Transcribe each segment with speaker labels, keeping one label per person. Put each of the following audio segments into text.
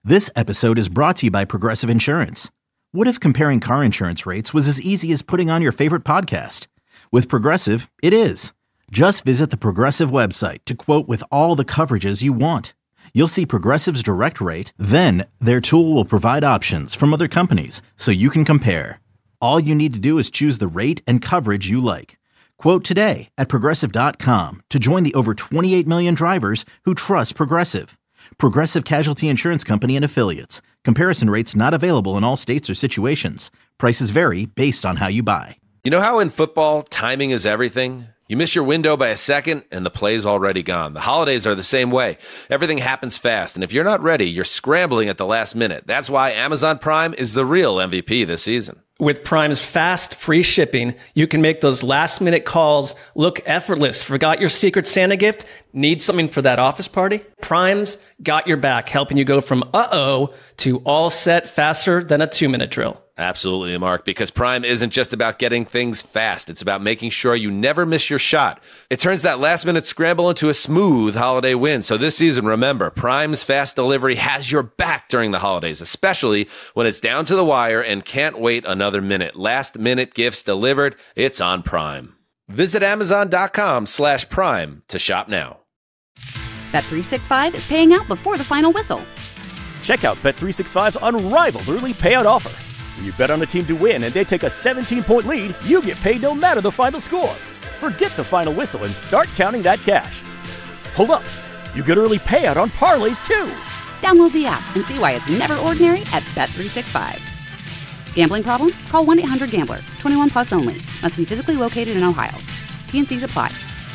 Speaker 1: This episode is brought to you by Progressive Insurance. What if comparing car insurance rates was as easy as putting on your favorite podcast? With Progressive, it is. Just visit the Progressive website to quote with all the coverages you want. You'll see Progressive's direct rate, then their tool will provide options from other companies so you can compare. All you need to do is choose the rate and coverage you like. Quote today at Progressive.com to join the over 28 million drivers who trust Progressive. Progressive Casualty Insurance Company and Affiliates. Comparison rates not available in all states or situations. Prices vary based on how you buy.
Speaker 2: You know how in football, timing is everything? You miss your window by a second, and the play's already gone. The holidays are the same way. Everything happens fast, and if you're not ready, you're scrambling at the last minute. That's why Amazon Prime is the real MVP this season.
Speaker 3: With Prime's fast, free shipping, you can make those last-minute calls look effortless. Forgot your Secret Santa gift? Need something for that office party? Prime's got your back, helping you go from uh-oh to all set faster than a 2-minute drill.
Speaker 2: Absolutely, Mark, because Prime isn't just about getting things fast. It's about making sure you never miss your shot. It turns that last-minute scramble into a smooth holiday win. So this season, remember, Prime's fast delivery has your back during the holidays, especially when it's down to the wire and can't wait another minute. Last-minute gifts delivered, it's on Prime. Visit Amazon.com/Prime to shop now.
Speaker 4: Bet365 is paying out before the final whistle.
Speaker 5: Check out Bet365's unrivaled early payout offer. When you bet on a team to win and they take a 17-point lead, you get paid no matter the final score. Forget the final whistle and start counting that cash. Hold up. You get early payout on parlays, too.
Speaker 4: Download the app and see why it's never ordinary at Bet365. Gambling problem? Call 1-800-GAMBLER. 21 plus only. Must be physically located in Ohio. T&Cs apply.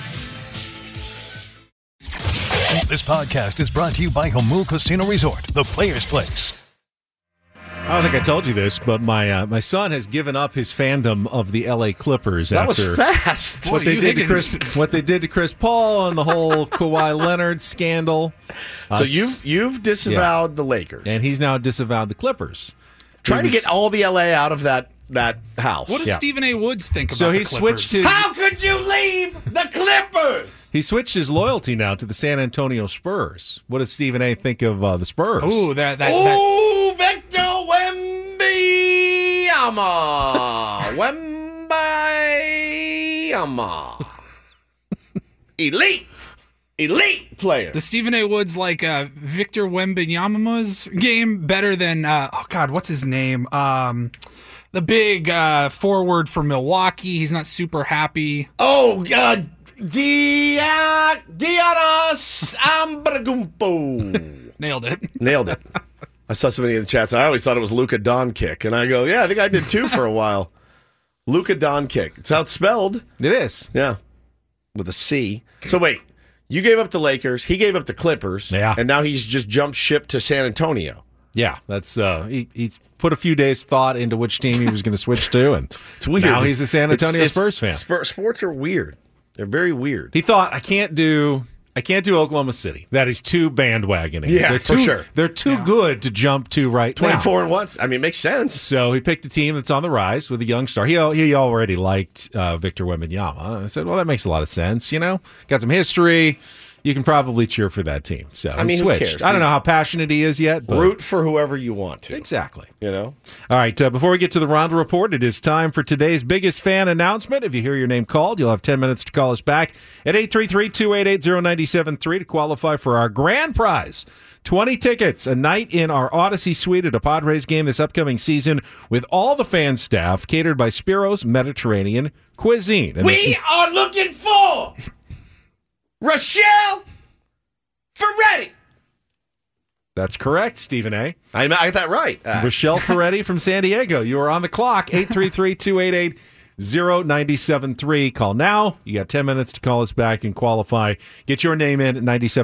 Speaker 6: This podcast is brought to you by Jamul Casino Resort, the Players Place.
Speaker 7: I don't think I told you this, but my son has given up his fandom of the L.A. Clippers.
Speaker 8: That
Speaker 7: after
Speaker 8: was fast.
Speaker 7: What they did to Chris Paul and the whole Kawhi Leonard scandal.
Speaker 8: So you've disavowed the Lakers,
Speaker 7: and he's now disavowed the Clippers.
Speaker 8: Trying to get all the L.A. out of that house.
Speaker 9: What does Stephen A. Woods think about
Speaker 7: so
Speaker 9: the
Speaker 7: he
Speaker 9: Clippers?
Speaker 7: switched his.
Speaker 8: How could you leave the Clippers?
Speaker 7: He switched his loyalty now to the San Antonio Spurs. What does Stephen A. think of the Spurs?
Speaker 9: Ooh,
Speaker 8: Victor Wembanyama. Wembanyama. Elite player.
Speaker 9: Does Stephen A. Woods like Victor Wembanyama's game better than what's his name? The big forward for Milwaukee. He's not super happy.
Speaker 8: Oh God, Giannis Antetokounmpo.
Speaker 9: Nailed it.
Speaker 8: I saw somebody in the chats. I always thought it was Luka Doncic, and I go, yeah, I think I did too for a while. Luka Doncic. It's how it's spelled.
Speaker 7: It is.
Speaker 8: Yeah, with a C. So wait, you gave up the Lakers. He gave up the Clippers.
Speaker 7: Yeah,
Speaker 8: and now he's just jumped ship to San Antonio.
Speaker 7: Yeah, that's he's put a few days thought into which team he was going to switch to, and
Speaker 8: it's weird.
Speaker 7: Now he's a San Antonio Spurs fan.
Speaker 8: Sports are weird. They're very weird.
Speaker 7: He thought, I can't do Oklahoma City. That is too bandwagoning.
Speaker 8: Yeah, for sure.
Speaker 7: They're too good to jump to right
Speaker 8: 24 and 1. I mean, it makes sense.
Speaker 7: So he picked a team that's on the rise with a young star. He already liked Victor Wembanyama. I said, well, that makes a lot of sense. You know, got some history. You can probably cheer for that team. So I mean, switched. Who cares? I don't know how passionate he is yet. But
Speaker 8: root for whoever you want to.
Speaker 7: Exactly.
Speaker 8: You know?
Speaker 7: All right, before we get to the Rondo Report, it is time for today's biggest fan announcement. If you hear your name called, you'll have 10 minutes to call us back at 833-288-0973 to qualify for our grand prize. 20 tickets, a night in our Odyssey Suite at a Padres game this upcoming season with all the fan staff catered by Spiro's Mediterranean Cuisine. And
Speaker 8: we are looking for Rochelle Ferretti.
Speaker 7: That's correct, Stephen A.
Speaker 8: I got that right.
Speaker 7: Rochelle Ferretti from San Diego. You are on the clock. 833-288-0973. Call now. You got 10 minutes to call us back and qualify. Get your name in at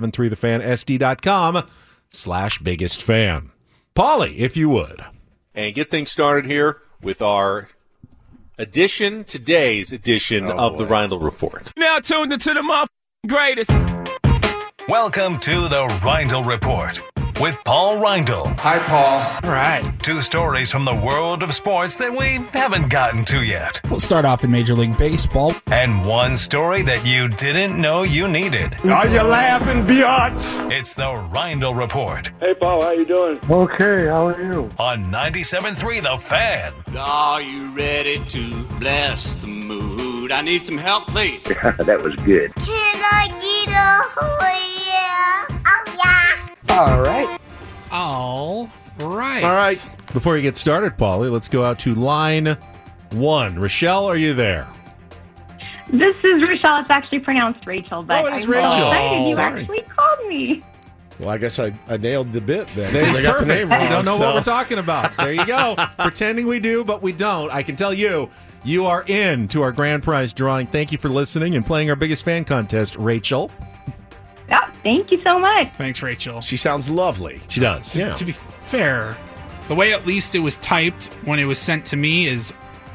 Speaker 7: 973thefansd.com/biggest-fan. Paulie, if you would.
Speaker 10: And get things started here with our today's edition of the Rondo Report.
Speaker 11: Now tuned into the greatest.
Speaker 6: Welcome to the Rondo Report. with Paul Reindl.
Speaker 11: Hi, Paul.
Speaker 9: All right.
Speaker 6: 2 stories from the world of sports that we haven't gotten to yet.
Speaker 9: We'll start off in Major League Baseball.
Speaker 6: And 1 story that you didn't know you needed.
Speaker 11: Are you laughing, biatch?
Speaker 6: It's the Reindl Report
Speaker 12: Hey, Paul, how you doing?
Speaker 11: Okay, how are you?
Speaker 6: on 97.3 The Fan.
Speaker 13: Are you ready to bless the mood? I need some help, please.
Speaker 12: That was good.
Speaker 14: Can I get a oh yeah?
Speaker 11: All right.
Speaker 9: All right.
Speaker 8: All right.
Speaker 7: Before you get started, Paulie, let's go out to line 1. Rochelle, are you there?
Speaker 15: This is Rochelle. It's actually pronounced Rachel, but
Speaker 7: it is
Speaker 15: I'm
Speaker 7: Rachel.
Speaker 15: so excited you
Speaker 7: Sorry.
Speaker 15: actually called me.
Speaker 8: Well, I guess I nailed the bit then.
Speaker 7: That's
Speaker 8: I got the
Speaker 7: perfect.
Speaker 8: name wrong,
Speaker 7: We don't know
Speaker 8: so.
Speaker 7: what we're talking about. There you go. Pretending we do, but we don't. I can tell you, you are in to our grand prize drawing. Thank you for listening and playing our biggest fan contest, Rachel.
Speaker 15: Yeah, thank you so much.
Speaker 9: Thanks, Rachel.
Speaker 8: She sounds lovely.
Speaker 7: She does.
Speaker 8: Yeah.
Speaker 9: To be fair, the way at least it was typed when it was sent to me is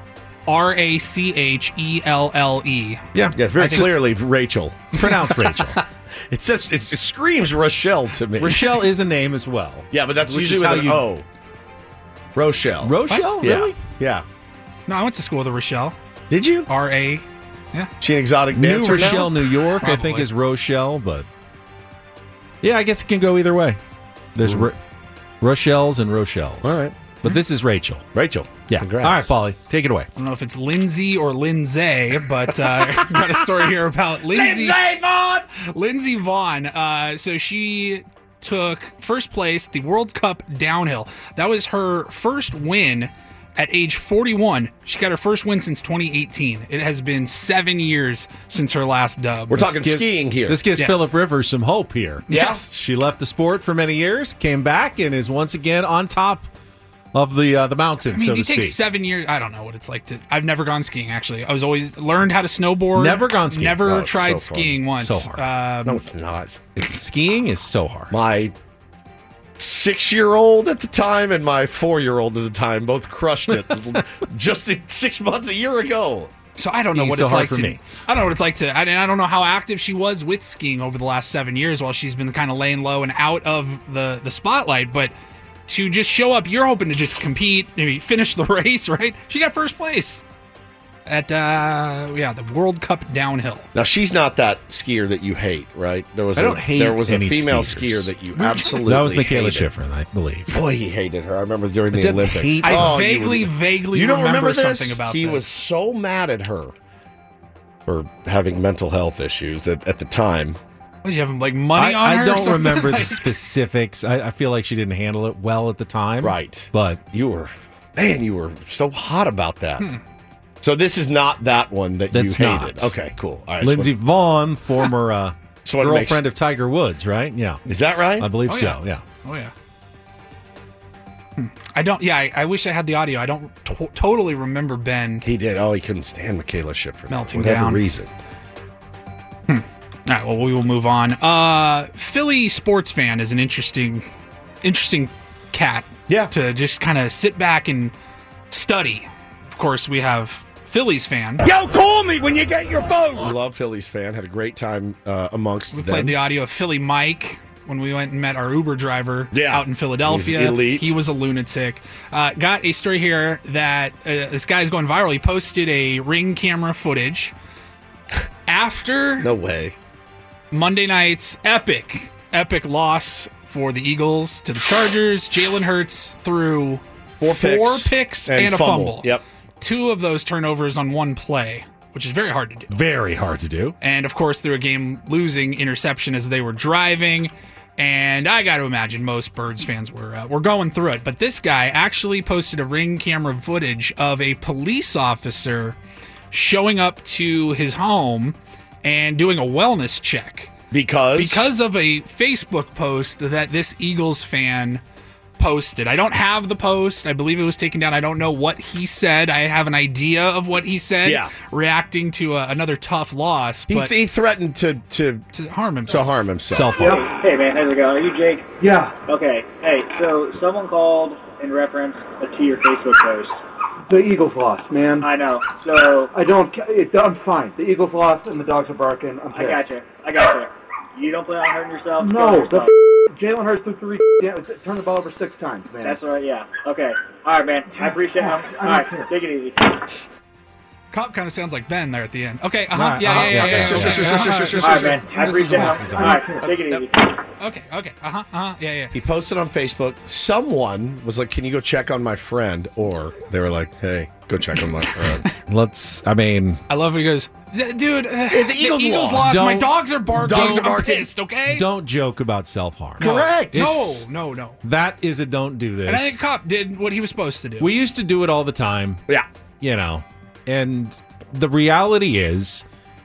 Speaker 9: Rachelle.
Speaker 7: Yeah.
Speaker 8: Yes, very clearly Rachel.
Speaker 7: Pronounced Rachel.
Speaker 8: It says it screams Rochelle to me.
Speaker 7: Rochelle is a name as well.
Speaker 8: Yeah, but that's
Speaker 7: Which
Speaker 8: usually
Speaker 7: is
Speaker 8: with
Speaker 7: how
Speaker 8: an O. Rochelle.
Speaker 7: Rochelle?
Speaker 8: Yeah.
Speaker 7: Really?
Speaker 8: Yeah.
Speaker 9: No, I went to school with a Rochelle.
Speaker 8: Did you?
Speaker 9: R.A.
Speaker 8: She an exotic
Speaker 7: New
Speaker 8: dancer
Speaker 7: Rochelle,
Speaker 8: now?
Speaker 7: New York, I think
Speaker 9: Probably.
Speaker 7: is Rochelle, but yeah, I guess it can go either way. There's Rochelle's and Rochelle's.
Speaker 8: All right.
Speaker 7: But this is Rachel.
Speaker 8: Rachel.
Speaker 7: Yeah.
Speaker 8: Congrats.
Speaker 7: All right, Paulie, take it away.
Speaker 9: I don't know if it's Lindsay or Lindsay, but I got a story here about Lindsay Vaughn. Lindsay Vaughn. So she took first place at the World Cup downhill. That was her first win at age 41. She got her first win since 2018. It has been 7 years since her last dub.
Speaker 8: We're talking skiing here.
Speaker 7: This gives
Speaker 9: Yes.
Speaker 7: Phillip Rivers some hope here.
Speaker 9: Yes.
Speaker 7: She left the sport for many years, came back, and is once again on top of the mountain,
Speaker 9: I mean,
Speaker 7: so
Speaker 9: you
Speaker 7: to
Speaker 9: take
Speaker 7: speak.
Speaker 9: 7 years. I don't know what it's like to. I've never gone skiing, actually. I was always learned how to snowboard.
Speaker 7: Never gone skiing.
Speaker 9: Never
Speaker 8: Oh, it's
Speaker 9: tried
Speaker 8: so fun.
Speaker 9: skiing once.
Speaker 7: So hard.
Speaker 8: No, it's not.
Speaker 7: Skiing is so hard.
Speaker 8: My 6-year-old at the time and my 4-year-old at the time both crushed it just 6 months a year ago.
Speaker 9: So I don't know
Speaker 7: Skiing's
Speaker 9: what
Speaker 7: so
Speaker 9: it's
Speaker 7: hard
Speaker 9: like
Speaker 7: for
Speaker 9: to.
Speaker 7: me.
Speaker 9: I don't know what it's like to. I don't know how active she was with skiing over the last 7 years while she's been kind of laying low and out of the spotlight. But to just show up, you're hoping to just compete, maybe finish the race, right? She got first place at the World Cup downhill.
Speaker 8: Now she's not that skier that you hate, right? There was
Speaker 7: I don't hate
Speaker 8: there was a
Speaker 7: any
Speaker 8: female
Speaker 7: skiers.
Speaker 8: skier that you absolutely
Speaker 7: That was Michaela
Speaker 8: hated.
Speaker 7: Schifrin, I believe.
Speaker 8: Boy, he hated her. I remember during the
Speaker 7: didn't
Speaker 8: Olympics.
Speaker 7: hate
Speaker 9: I
Speaker 8: Oh,
Speaker 9: vaguely
Speaker 8: you don't
Speaker 9: remember
Speaker 8: this?
Speaker 9: something about
Speaker 8: he
Speaker 9: this.
Speaker 8: was so mad at her for having mental health issues that at the time.
Speaker 9: What, you have like money on her?
Speaker 7: I
Speaker 9: or
Speaker 7: don't
Speaker 9: something?
Speaker 7: remember the
Speaker 9: Like-
Speaker 7: specifics. I feel like she didn't handle it well at the time.
Speaker 8: Right.
Speaker 7: But
Speaker 8: You were so hot about that. So this is not that one that
Speaker 7: That's
Speaker 8: you
Speaker 7: not.
Speaker 8: hated. Okay, cool. All right.
Speaker 7: Lindsey Vonn, former
Speaker 8: So what makes-
Speaker 7: girlfriend of Tiger Woods, right? Yeah.
Speaker 8: Is that right?
Speaker 7: I believe
Speaker 9: Oh,
Speaker 7: so, yeah.
Speaker 9: Oh yeah. I don't. Yeah, I wish I had the audio. I don't totally remember Ben.
Speaker 8: He did. Oh, he couldn't stand Michaela Schifrin.
Speaker 9: Melting
Speaker 8: whatever
Speaker 9: down.
Speaker 8: reason.
Speaker 9: All right. Well, we will move on. Philly sports fan is an interesting cat.
Speaker 8: Yeah.
Speaker 9: To just kind of sit back and study. Of course, we have Phillies fan.
Speaker 11: Yo, call me when you get your phone.
Speaker 8: Love Phillies fan. Had a great time amongst
Speaker 9: We
Speaker 8: them.
Speaker 9: played the audio of Philly Mike when we went and met our Uber driver
Speaker 8: Yeah.
Speaker 9: out in Philadelphia.
Speaker 8: He's elite.
Speaker 9: He was a lunatic. Got a story here that this guy's going viral. He posted a Ring camera footage after
Speaker 8: No way.
Speaker 9: Monday night's epic loss for the Eagles to the Chargers. Jalen Hurts threw four picks and a fumble.
Speaker 8: Yep.
Speaker 9: 2 of those turnovers on one play, which is very hard to do.
Speaker 7: Very hard to do.
Speaker 9: And of course, threw a game-losing interception as they were driving. And I got to imagine most Birds fans were going through it. But this guy actually posted a Ring camera footage of a police officer showing up to his home and doing a wellness check. Because of a Facebook post that this Eagles fan posted. I don't have the post. I believe it was taken down. I don't know what he said. I have an idea of what he said.
Speaker 8: Yeah.
Speaker 9: Reacting to another tough loss. But
Speaker 8: He threatened to
Speaker 9: harm himself.
Speaker 8: To harm himself.
Speaker 12: Hey man, how's it going? Are you Jake?
Speaker 11: Yeah.
Speaker 12: Okay. Hey, so someone called in reference to your Facebook post.
Speaker 11: The Eagles lost, man.
Speaker 12: I know. So
Speaker 11: I'm fine. The Eagles lost and the dogs are barking. I'm
Speaker 12: I got you. You don't plan on hurting yourself?
Speaker 11: No,
Speaker 12: Kill
Speaker 11: the
Speaker 12: yourself.
Speaker 11: Jalen Hurts threw 3 turned the ball over 6 times, man.
Speaker 12: That's right, yeah. Okay. All right, man. I appreciate it. All right, take it easy.
Speaker 9: Cop kind of sounds like Ben there at the end. Okay,
Speaker 8: Right,
Speaker 9: yeah.
Speaker 8: All right,
Speaker 12: man. I appreciate it. All right, take it easy.
Speaker 9: Okay, yeah.
Speaker 8: He posted on Facebook. Someone was like, "Can you go check on my friend?" Or they were like, "Hey, go check on my friend."
Speaker 9: I love when he goes, dude, the Eagles lost. My dogs are barking. I'm pissed, okay?
Speaker 7: Don't joke about self-harm.
Speaker 8: Correct.
Speaker 9: No.
Speaker 7: That is a don't do this.
Speaker 9: And I think Cop did what he was supposed to do.
Speaker 7: We used to do it all the time.
Speaker 8: Yeah.
Speaker 7: You know, and the reality is,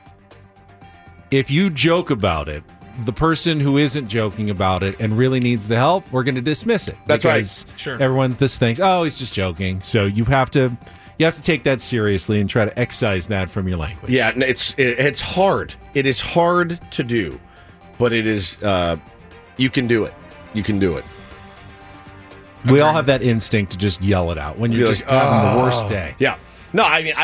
Speaker 7: if you joke about it, the person who isn't joking about it and really needs the help, we're going to dismiss it.
Speaker 8: That's
Speaker 7: because
Speaker 8: right. Sure.
Speaker 7: Everyone just thinks, oh, he's just joking. So you have to take that seriously and try to excise that from your language.
Speaker 8: Yeah, it's hard. It is hard to do, but it is. You can do it. You can do it.
Speaker 7: We all have that instinct to just yell it out when you're just having the worst day.
Speaker 8: Yeah. No, I mean,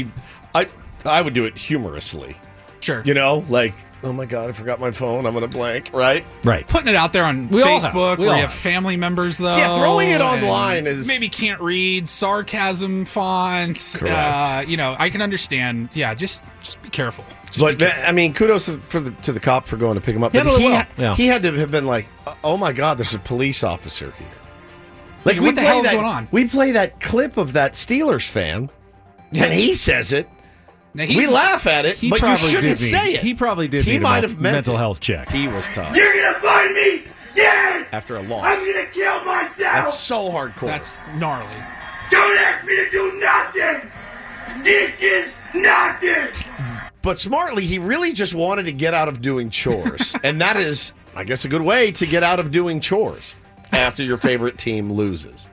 Speaker 8: I would do it humorously.
Speaker 9: Sure.
Speaker 8: You know, like, oh my God, I forgot my phone. I'm going to blank. Right.
Speaker 9: Putting it out there on Facebook where you have family members, though.
Speaker 8: Yeah, throwing it online is
Speaker 9: maybe can't read, sarcasm font.
Speaker 8: Correct.
Speaker 9: I can understand. Yeah, just be careful.
Speaker 8: I mean, kudos to the cop for going to pick him up. But he had to have been like, oh my God, there's a police officer here. Like,
Speaker 9: what the hell is going on?
Speaker 8: We play that clip of that Steelers fan, and he says it. We laugh at it, but you shouldn't say it.
Speaker 7: He probably did.
Speaker 8: He might have meant
Speaker 7: mental
Speaker 8: it.
Speaker 7: health check.
Speaker 8: He was tough.
Speaker 14: You're gonna find me dead
Speaker 8: after a loss.
Speaker 14: I'm gonna kill myself.
Speaker 8: That's so hardcore.
Speaker 9: That's gnarly.
Speaker 14: Don't ask me to do nothing. This is nothing.
Speaker 8: But smartly, he really just wanted to get out of doing chores, and that is, I guess, a good way to get out of doing chores after your favorite team loses.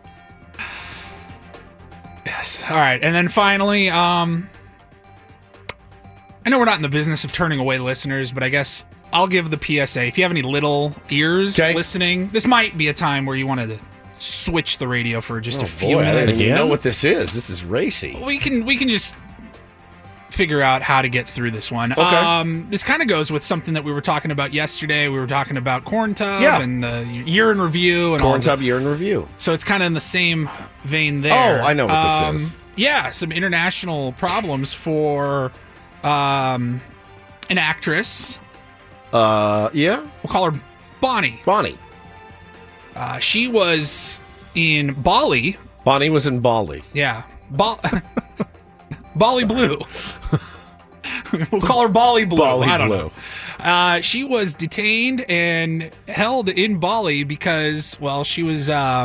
Speaker 9: Yes. All right, and then finally, I know we're not in the business of turning away listeners, but I guess I'll give the PSA. If you have any little ears listening, this might be a time where you wanted to switch the radio for just a few minutes.
Speaker 8: I didn't even know what this is. This is racy.
Speaker 9: We can just figure out how to get through this one.
Speaker 8: Okay.
Speaker 9: This kind of goes with something that we were talking about yesterday. We were talking about Corn Tub and the year in review. And
Speaker 8: Corn Tub year in review.
Speaker 9: So it's kind of in the same vein there.
Speaker 8: Oh, I know what this is.
Speaker 9: Yeah, some international problems for an actress.
Speaker 8: Yeah?
Speaker 9: We'll call her Bonnie.
Speaker 8: Bonnie.
Speaker 9: She was in Bali.
Speaker 8: Bonnie was in Bali.
Speaker 9: Yeah. Bali Blue. We'll call her Bali Blue. I don't know. She was detained and held in Bali because, well, she was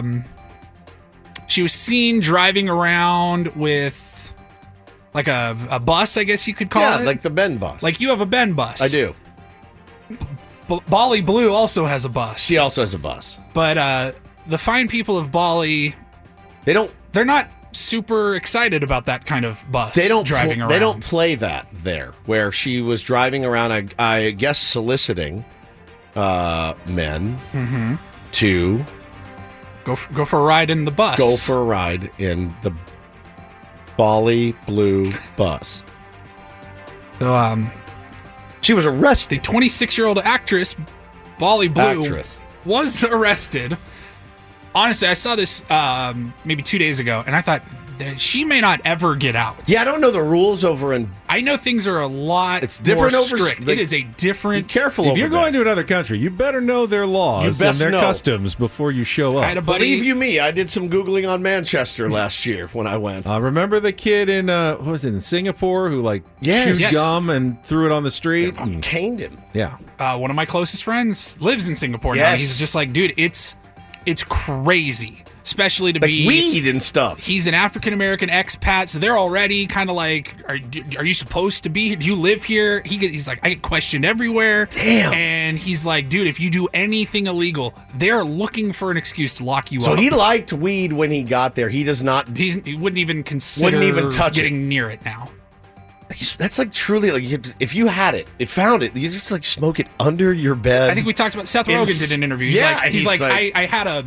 Speaker 9: seen driving around with like a bus, I guess you could call it.
Speaker 8: Yeah, like the Ben bus.
Speaker 9: Like you have a Ben bus.
Speaker 8: I do.
Speaker 9: Bali Blue also has a bus.
Speaker 8: She also has a bus.
Speaker 9: But the fine people of Bali, they're not super excited about that kind of bus driving around.
Speaker 8: They don't play that there, where she was driving around, I guess, soliciting men to
Speaker 9: go for a ride in the bus.
Speaker 8: Go for a ride in the Bali Blue bus.
Speaker 9: So,
Speaker 8: she was arrested.
Speaker 9: The 26-year-old actress, Bali Blue, was arrested. Honestly, I saw this maybe 2 days ago, and I thought that she may not ever get out.
Speaker 8: Yeah, I don't know the rules over in...
Speaker 9: I know things are a lot
Speaker 8: different
Speaker 9: more
Speaker 8: over
Speaker 9: strict. It is a different...
Speaker 8: Be careful
Speaker 7: If you're going to another country, you better know their laws and their customs before you show up.
Speaker 9: I had a buddy...
Speaker 8: Believe you me, I did some Googling on Manchester last year when I went.
Speaker 7: Remember the kid in, what was it, in Singapore who, chewed gum and threw it on the street?
Speaker 8: And caned him.
Speaker 7: Yeah.
Speaker 9: One of my closest friends lives in Singapore now. He's just like, dude, it's crazy, especially to be
Speaker 8: weed and stuff.
Speaker 9: He's an African-American expat, so they're already kind of like, are you supposed to be here? Do you live here? He's like, I get questioned everywhere.
Speaker 8: Damn.
Speaker 9: And he's like, dude, if you do anything illegal, they're looking for an excuse to lock you up.
Speaker 8: So he liked weed when he got there. He does not...
Speaker 9: He wouldn't even consider
Speaker 8: touch
Speaker 9: getting near it now.
Speaker 8: That's like truly if you had it, found it, you just like smoke it under your bed.
Speaker 9: I think we talked about Seth Rogen did an interview. He's like I had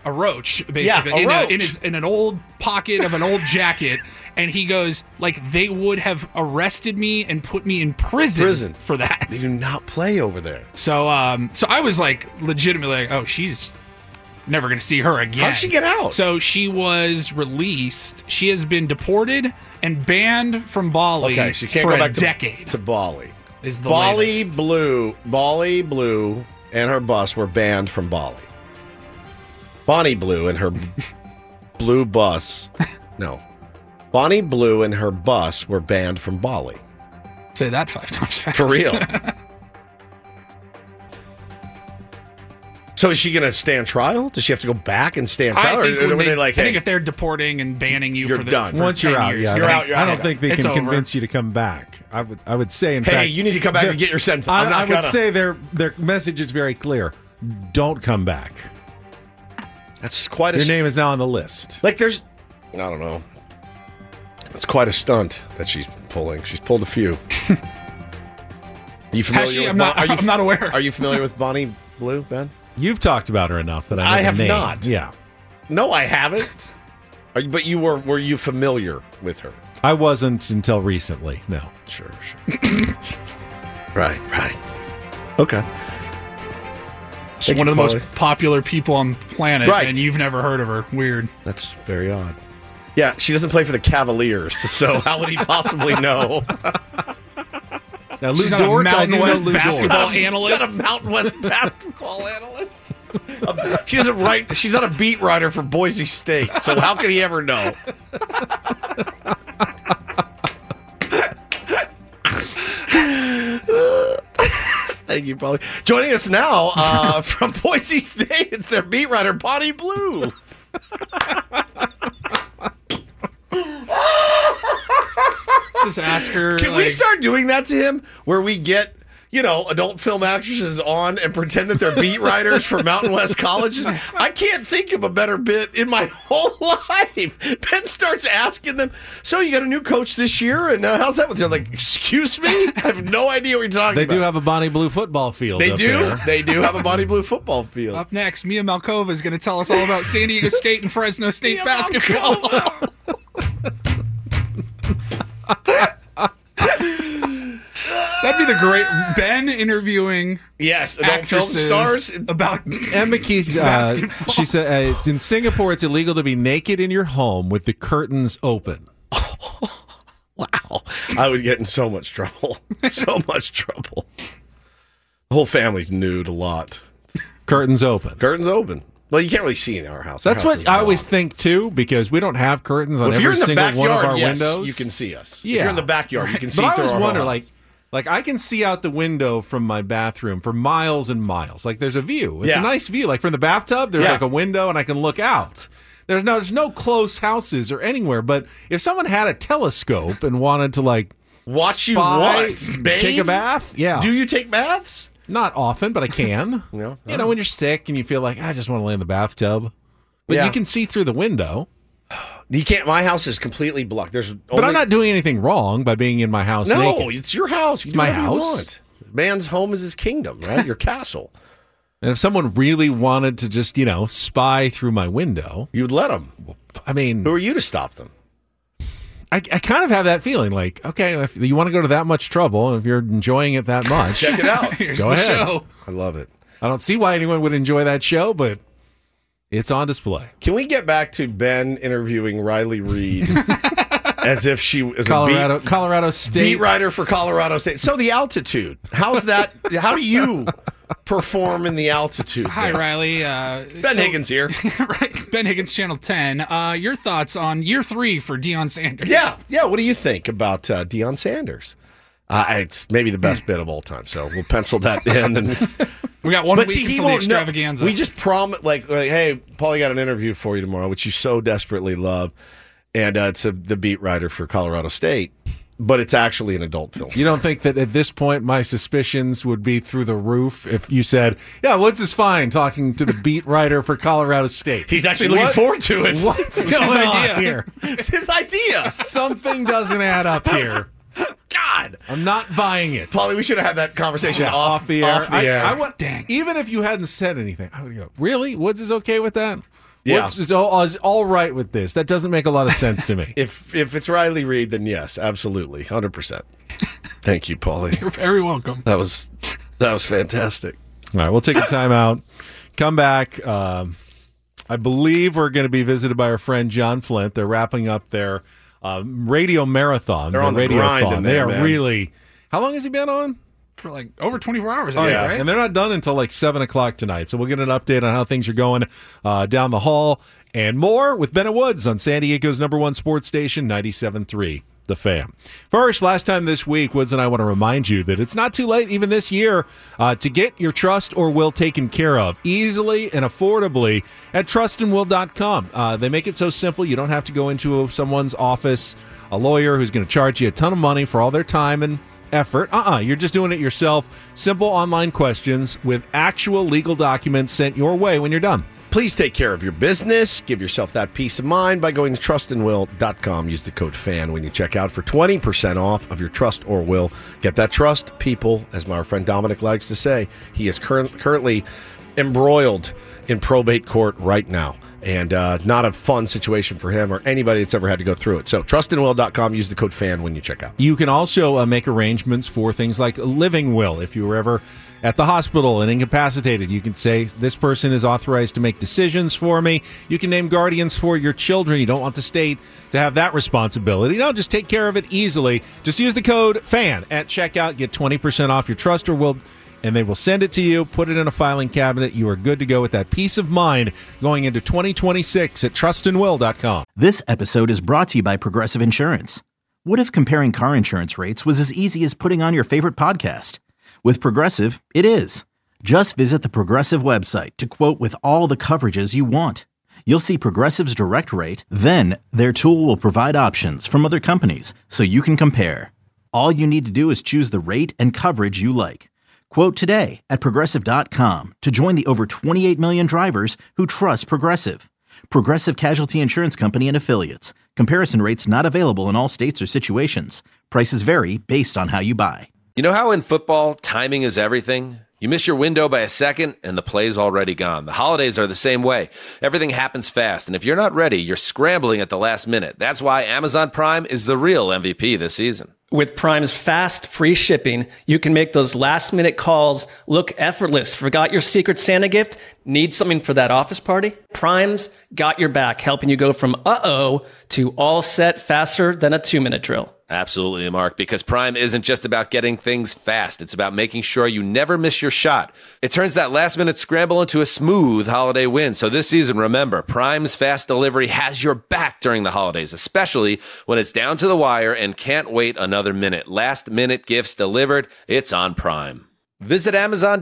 Speaker 9: a roach, basically, in an old pocket of an old jacket. And he goes, like, they would have arrested me and put me in prison for that.
Speaker 8: They do not play over there.
Speaker 9: So I was, like, legitimately like, oh, she's never going to see her again.
Speaker 8: How'd she get out?
Speaker 9: So she was released. She has been deported and banned from Bali
Speaker 8: okay, she can't
Speaker 9: for
Speaker 8: go back
Speaker 9: a decade.
Speaker 8: To Bali.
Speaker 9: Is the
Speaker 8: Bali
Speaker 9: latest.
Speaker 8: Bali Blue and her bus were banned from Bali. Bonnie Blue and her blue bus. No. Bonnie Blue and her bus were banned from Bali.
Speaker 9: Say that 5 times fast.
Speaker 8: For real. So is she going to stand trial? Does she have to go back and stand trial?
Speaker 9: I
Speaker 8: I
Speaker 9: think if they're deporting and banning you
Speaker 8: you're done.
Speaker 7: Once you're out,
Speaker 8: you're out.
Speaker 7: I don't think they can convince you to come back. I would say, in fact,
Speaker 8: hey, you need to come back and get your sentence.
Speaker 7: I would say their message is very clear. Don't come back.
Speaker 8: That's quite
Speaker 7: your name is now on the list.
Speaker 8: Like there's, I don't know. It's quite a stunt that she's pulling. She's pulled a few. Are you familiar?
Speaker 9: I'm not aware.
Speaker 8: Are you familiar with Bonnie Blue, Ben?
Speaker 7: You've talked about her enough that I know
Speaker 8: have
Speaker 7: the name.
Speaker 8: not.
Speaker 7: Yeah.
Speaker 8: No, I haven't. But you were you familiar with her?
Speaker 7: I wasn't until recently. No.
Speaker 8: Sure. Right. Okay.
Speaker 9: She's one of the most popular people on the planet,
Speaker 8: right.
Speaker 9: And you've never heard of her. Weird.
Speaker 8: That's very odd. Yeah, she doesn't play for the Cavaliers, so how would he possibly know?
Speaker 7: Now,
Speaker 9: she's
Speaker 7: Lou
Speaker 9: not
Speaker 7: Dort,
Speaker 9: a Mountain West
Speaker 7: basketball
Speaker 9: analyst.
Speaker 8: She's not a Mountain West basketball analyst. She doesn't write. She's not a beat writer for Boise State, so how could he ever know? Thank you, Polly. Joining us now from Boise State, it's their beat writer, Bonnie Blue.
Speaker 9: Just ask her.
Speaker 8: Can we start doing that to him, where we get, adult film actresses on and pretend that they're beat writers for Mountain West colleges? I can't think of a better bit in my whole life. Ben starts asking them, so you got a new coach this year, and how's that with you? Like, excuse me? I have no idea what you're talking about.
Speaker 7: They do have a Bonnie Blue football field.
Speaker 8: They do.
Speaker 7: There.
Speaker 8: They do have a Bonnie Blue football field.
Speaker 9: Up next, Mia Malkova is going to tell us all about San Diego State and Fresno State basketball. That'd be the great Ben interviewing.
Speaker 8: Yes, adult film stars
Speaker 9: about
Speaker 7: Emma Key. She said it's in Singapore. It's illegal to be naked in your home with the curtains open.
Speaker 8: Wow, I would get in so much trouble. So much trouble. The whole family's nude a lot.
Speaker 7: Curtains open.
Speaker 8: Curtains open. Well, you can't really see in our house.
Speaker 7: That's what I always think too, because we don't have curtains on every single one of our windows.
Speaker 8: You can see us.
Speaker 7: Yeah.
Speaker 8: If you're in the backyard, you can see.
Speaker 7: But I
Speaker 8: through
Speaker 7: always
Speaker 8: our
Speaker 7: wonder,
Speaker 8: house.
Speaker 7: like I can see out the window from my bathroom for miles and miles. Like there's a view. It's a nice view. Like from the bathtub, there's like a window, and I can look out. There's no close houses or anywhere. But if someone had a telescope and wanted to
Speaker 8: watch you
Speaker 7: take a bath,
Speaker 8: do you take baths?
Speaker 7: Not often, but I can.
Speaker 8: No.
Speaker 7: You know, when you're sick and you feel like I just want to lay in the bathtub, but you can see through the window.
Speaker 8: You can't. My house is completely blocked.
Speaker 7: But I'm not doing anything wrong by being in my house.
Speaker 8: No,
Speaker 7: naked.
Speaker 8: it's your house. You
Speaker 7: it's my house.
Speaker 8: You want. Man's home is his kingdom, right? Your castle.
Speaker 7: And if someone really wanted to just, spy through my window,
Speaker 8: you'd let them.
Speaker 7: I mean,
Speaker 8: who are you to stop them?
Speaker 7: I kind of have that feeling. Like, okay, if you want to go to that much trouble, and if you're enjoying it that much,
Speaker 8: check it out.
Speaker 9: Here's
Speaker 7: go
Speaker 9: the
Speaker 7: ahead.
Speaker 9: show.
Speaker 8: I love it.
Speaker 7: I don't see why anyone would enjoy that show, but it's on display.
Speaker 8: Can we get back to Ben interviewing Riley Reid as if she was
Speaker 7: Colorado State
Speaker 8: beat writer for Colorado State? So the altitude, how's that? How do you perform in the altitude?
Speaker 9: Hi, Riley.
Speaker 8: Ben Higgins here.
Speaker 9: Right, Ben Higgins, Channel 10. Your thoughts on year 3 for Deion Sanders?
Speaker 8: Yeah. What do you think about Deion Sanders? It's maybe the best bit of all time, so we'll pencil that in. And
Speaker 9: we got 1 week until the extravaganza.
Speaker 8: We just promised, like, hey, Paulie got an interview for you tomorrow, which you so desperately love, and it's the beat writer for Colorado State, but it's actually an adult film.
Speaker 7: You don't think that at this point my suspicions would be through the roof if you said, yeah, Woods is fine talking to the beat writer for Colorado State.
Speaker 8: He's actually looking forward to it.
Speaker 7: What's going on here?
Speaker 8: It's his idea.
Speaker 7: Something doesn't add up here.
Speaker 8: God,
Speaker 7: I'm not buying it.
Speaker 8: Paulie, we should have had that conversation
Speaker 7: off the air.
Speaker 8: Off the air.
Speaker 7: Dang. Even if you hadn't said anything, I would go, really? Woods is okay with that?
Speaker 8: Yeah.
Speaker 7: What's all right with this? That doesn't make a lot of sense to me.
Speaker 8: If it's Riley Reid, then yes, absolutely, 100%. Thank you, Paulie.
Speaker 9: You're very welcome.
Speaker 8: That was fantastic.
Speaker 7: All right, we'll take a time out. Come back. I believe we're going to be visited by our friend John Flint. They're wrapping up their radio marathon.
Speaker 8: They're on the grind in there,
Speaker 7: They are
Speaker 8: man.
Speaker 7: really. How long has he been on?
Speaker 9: For like over 24 hours.
Speaker 7: Oh, yeah.
Speaker 9: Right?
Speaker 7: And they're not done until like 7 o'clock tonight. So we'll get an update on how things are going down the hall and more with Bennett Woods on San Diego's #1 sports station, 97.3 The Fan. First, last time this week, Woods and I want to remind you that it's not too late, even this year, to get your trust or will taken care of easily and affordably at trustandwill.com. They make it so simple you don't have to go into someone's office, a lawyer who's going to charge you a ton of money for all their time and effort. You're just doing it yourself. Simple online questions with actual legal documents sent your way when you're done.
Speaker 8: Please take care of your business. Give yourself that peace of mind by going to trustandwill.com. Use the code FAN when you check out for 20% off of your trust or will. Get that trust, people, as my friend Dominic likes to say. He is currently embroiled in probate court right now. And not a fun situation for him or anybody that's ever had to go through it. So trustandwill.com, use the code FAN when you check out.
Speaker 7: You can also make arrangements for things like a living will. If you were ever at the hospital and incapacitated, you can say, this person is authorized to make decisions for me. You can name guardians for your children. You don't want the state to have that responsibility. No, just take care of it easily. Just use the code FAN at checkout. Get 20% off your trust or will, and they will send it to you, put it in a filing cabinet. You are good to go with that peace of mind going into 2026 at trustandwill.com.
Speaker 1: This episode is brought to you by Progressive Insurance. What if comparing car insurance rates was as easy as putting on your favorite podcast? With Progressive, it is. Just visit the Progressive website to quote with all the coverages you want. You'll see Progressive's direct rate, then their tool will provide options from other companies so you can compare. All you need to do is choose the rate and coverage you like. Quote today at Progressive.com to join the over 28 million drivers who trust Progressive. Progressive Casualty Insurance Company and Affiliates. Comparison rates not available in all states or situations. Prices vary based on how you buy.
Speaker 2: You know how in football, timing is everything? You miss your window by a second, and the play's already gone. The holidays are the same way. Everything happens fast, and if you're not ready, you're scrambling at the last minute. That's why Amazon Prime is the real MVP this season.
Speaker 3: With Prime's fast, free shipping, you can make those last-minute calls look effortless. Forgot your Secret Santa gift? Need something for that office party? Prime's got your back, helping you go from uh-oh to all set faster than a 2-minute drill.
Speaker 2: Absolutely, Mark, because Prime isn't just about getting things fast. It's about making sure you never miss your shot. It turns that last-minute scramble into a smooth holiday win. So this season, remember, Prime's fast delivery has your back during the holidays, especially when it's down to the wire and can't wait another minute. Last-minute gifts delivered, it's on Prime. Visit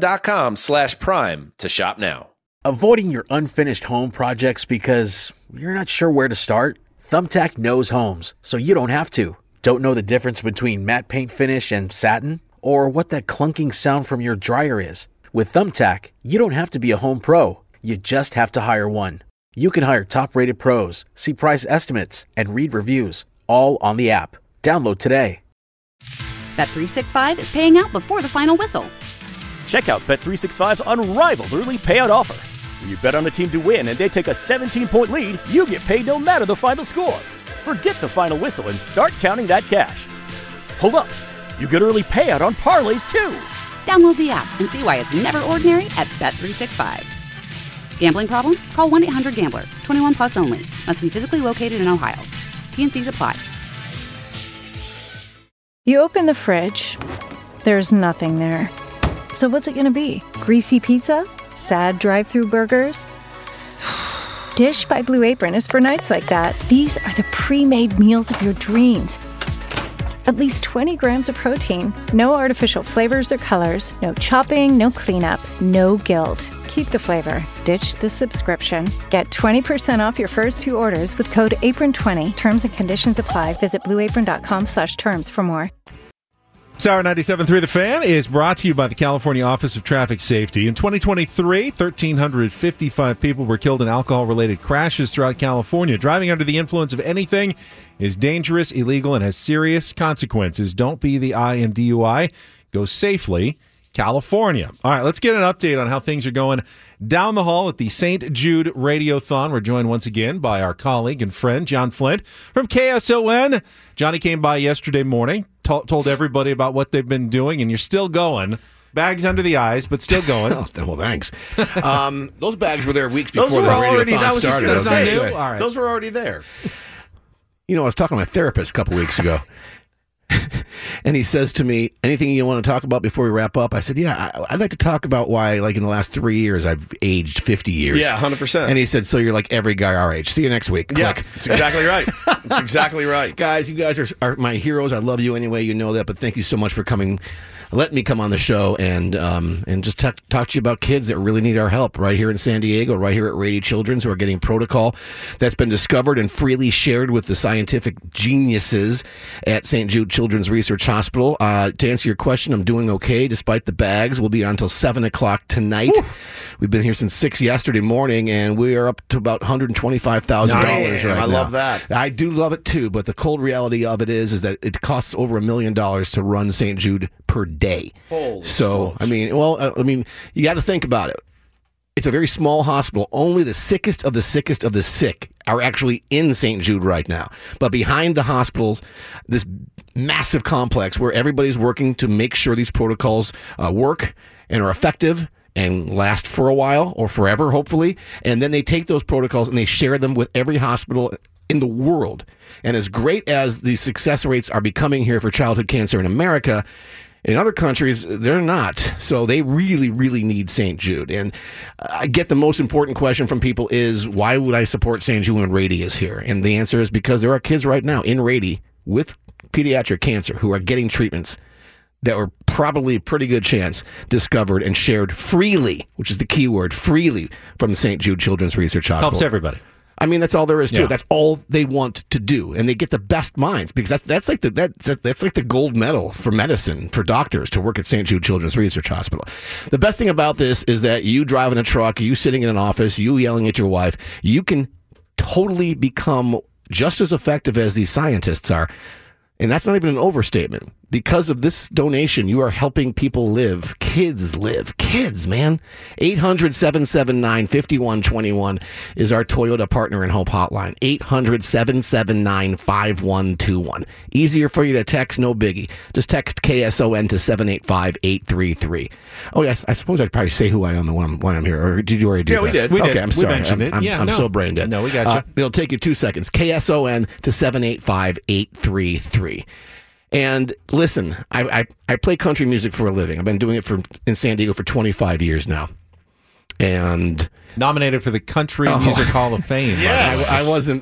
Speaker 2: Amazon.com/Prime to shop now.
Speaker 16: Avoiding your unfinished home projects because you're not sure where to start? Thumbtack knows homes, so you don't have to. Don't know the difference between matte paint finish and satin? Or what that clunking sound from your dryer is? With Thumbtack, you don't have to be a home pro. You just have to hire one. You can hire top-rated pros, see price estimates, and read reviews, all on the app. Download today.
Speaker 4: Bet365 is paying out before the final whistle.
Speaker 5: Check out Bet365's unrivaled early payout offer. When you bet on a team to win and they take a 17-point lead, you get paid no matter the final score. Forget the final whistle and start counting that cash. Hold up. You get early payout on parlays, too.
Speaker 4: Download the app and see why it's never ordinary at Bet365. Gambling problem? Call 1-800-GAMBLER. 21 plus only. Must be physically located in Ohio. T&Cs apply.
Speaker 17: You open the fridge. There's nothing there. So what's it going to be? Greasy pizza? Sad drive-thru burgers? Dish by Blue Apron is for nights like that. These are the pre-made meals of your dreams. At least 20 grams of protein, no artificial flavors or colors, no chopping, no cleanup, no guilt. Keep the flavor. Ditch the subscription. Get 20% off your first 2 orders with code APRON20. Terms and conditions apply. Visit blueapron.com/terms for more.
Speaker 7: Sour 97.3 The Fan is brought to you by the California Office of Traffic Safety. In 2023, 1,355 people were killed in alcohol-related crashes throughout California. Driving under the influence of anything is dangerous, illegal, and has serious consequences. Don't be the I in DUI. Go safely. California. All right, let's get an update on how things are going down the hall at the St. Jude Radiothon. We're joined once again by our colleague and friend, John Flint from KSON. Johnny came by yesterday morning, told everybody about what they've been doing, and you're still going. Bags under the eyes, but still going.
Speaker 18: Well, thanks. Those bags were there weeks before the radiothon started.
Speaker 8: Those were already there.
Speaker 18: You know, I was talking to my therapist a couple weeks ago, and he says to me, anything you want to talk about before we wrap up? I said, yeah, I'd like to talk about why, like, in the last 3 years, I've aged 50 years.
Speaker 8: Yeah, 100%.
Speaker 18: And he said, so you're like every guy our age. See you next week.
Speaker 8: Yeah,
Speaker 18: Click.
Speaker 8: that's exactly right. That's exactly right.
Speaker 18: Guys, you guys are my heroes. I love you anyway. You know that, but thank you so much for coming. Let me come on the show and just talk to you about kids that really need our help right here in San Diego, right here at Rady Children's, who are getting protocol that's been discovered and freely shared with the scientific geniuses at St. Jude Children's Research Hospital. To answer your question, I'm doing okay despite the bags. We'll be on until 7 o'clock tonight. Woo! We've been here since 6 yesterday morning, and we are up to about $125,000 right now.
Speaker 8: I love that.
Speaker 18: I do love it too, but the cold reality of it is that it costs over $1 million to run St. Jude per day.
Speaker 8: Holy
Speaker 18: so,
Speaker 8: smokes.
Speaker 18: I mean, you got to think about it. It's a very small hospital. Only the sickest of the sickest of the sick are actually in St. Jude right now. But behind the hospitals, this massive complex where everybody's working to make sure these protocols work and are effective and last for a while or forever, hopefully. And then they take those protocols and they share them with every hospital in the world. And as great as the success rates are becoming here for childhood cancer in America, in other countries, they're not. So they really, really need St. Jude. And I get the most important question from people is, why would I support St. Jude when Rady is here? And the answer is because there are kids right now in Rady with pediatric cancer who are getting treatments that were probably a pretty good chance discovered and shared freely, which is the key word, freely, from the St. Jude Children's Research Hospital.
Speaker 7: Helps everybody.
Speaker 18: I mean, that's all there is to
Speaker 7: Yeah.
Speaker 18: it. That's all they want to do, and they get the best minds because that's like the gold medal for medicine for doctors to work at St. Jude Children's Research Hospital. The best thing about this is that you driving a truck, you sitting in an office, you yelling at your wife, you can totally become just as effective as these scientists are. And that's not even an overstatement. Because of this donation, you are helping people live. Kids live. Kids, man. 800-779-5121 is our Toyota Partner in Hope hotline. 800-779-5121. Easier for you to text, no biggie. Just text KSON to 785-833. Oh, yes, I suppose I'd probably say who I am when I'm here. Or did you already do that?
Speaker 8: Yeah, we did.
Speaker 18: Okay, I'm sorry.
Speaker 7: We mentioned it.
Speaker 18: I'm so brain dead.
Speaker 7: No, we got you.
Speaker 18: It'll take you 2 seconds. KSON to 785-833. And listen, I play country music for a living. I've been doing it in San Diego for 25 years now. And
Speaker 7: nominated for the Country Music Hall of Fame.
Speaker 18: Yeah, I wasn't.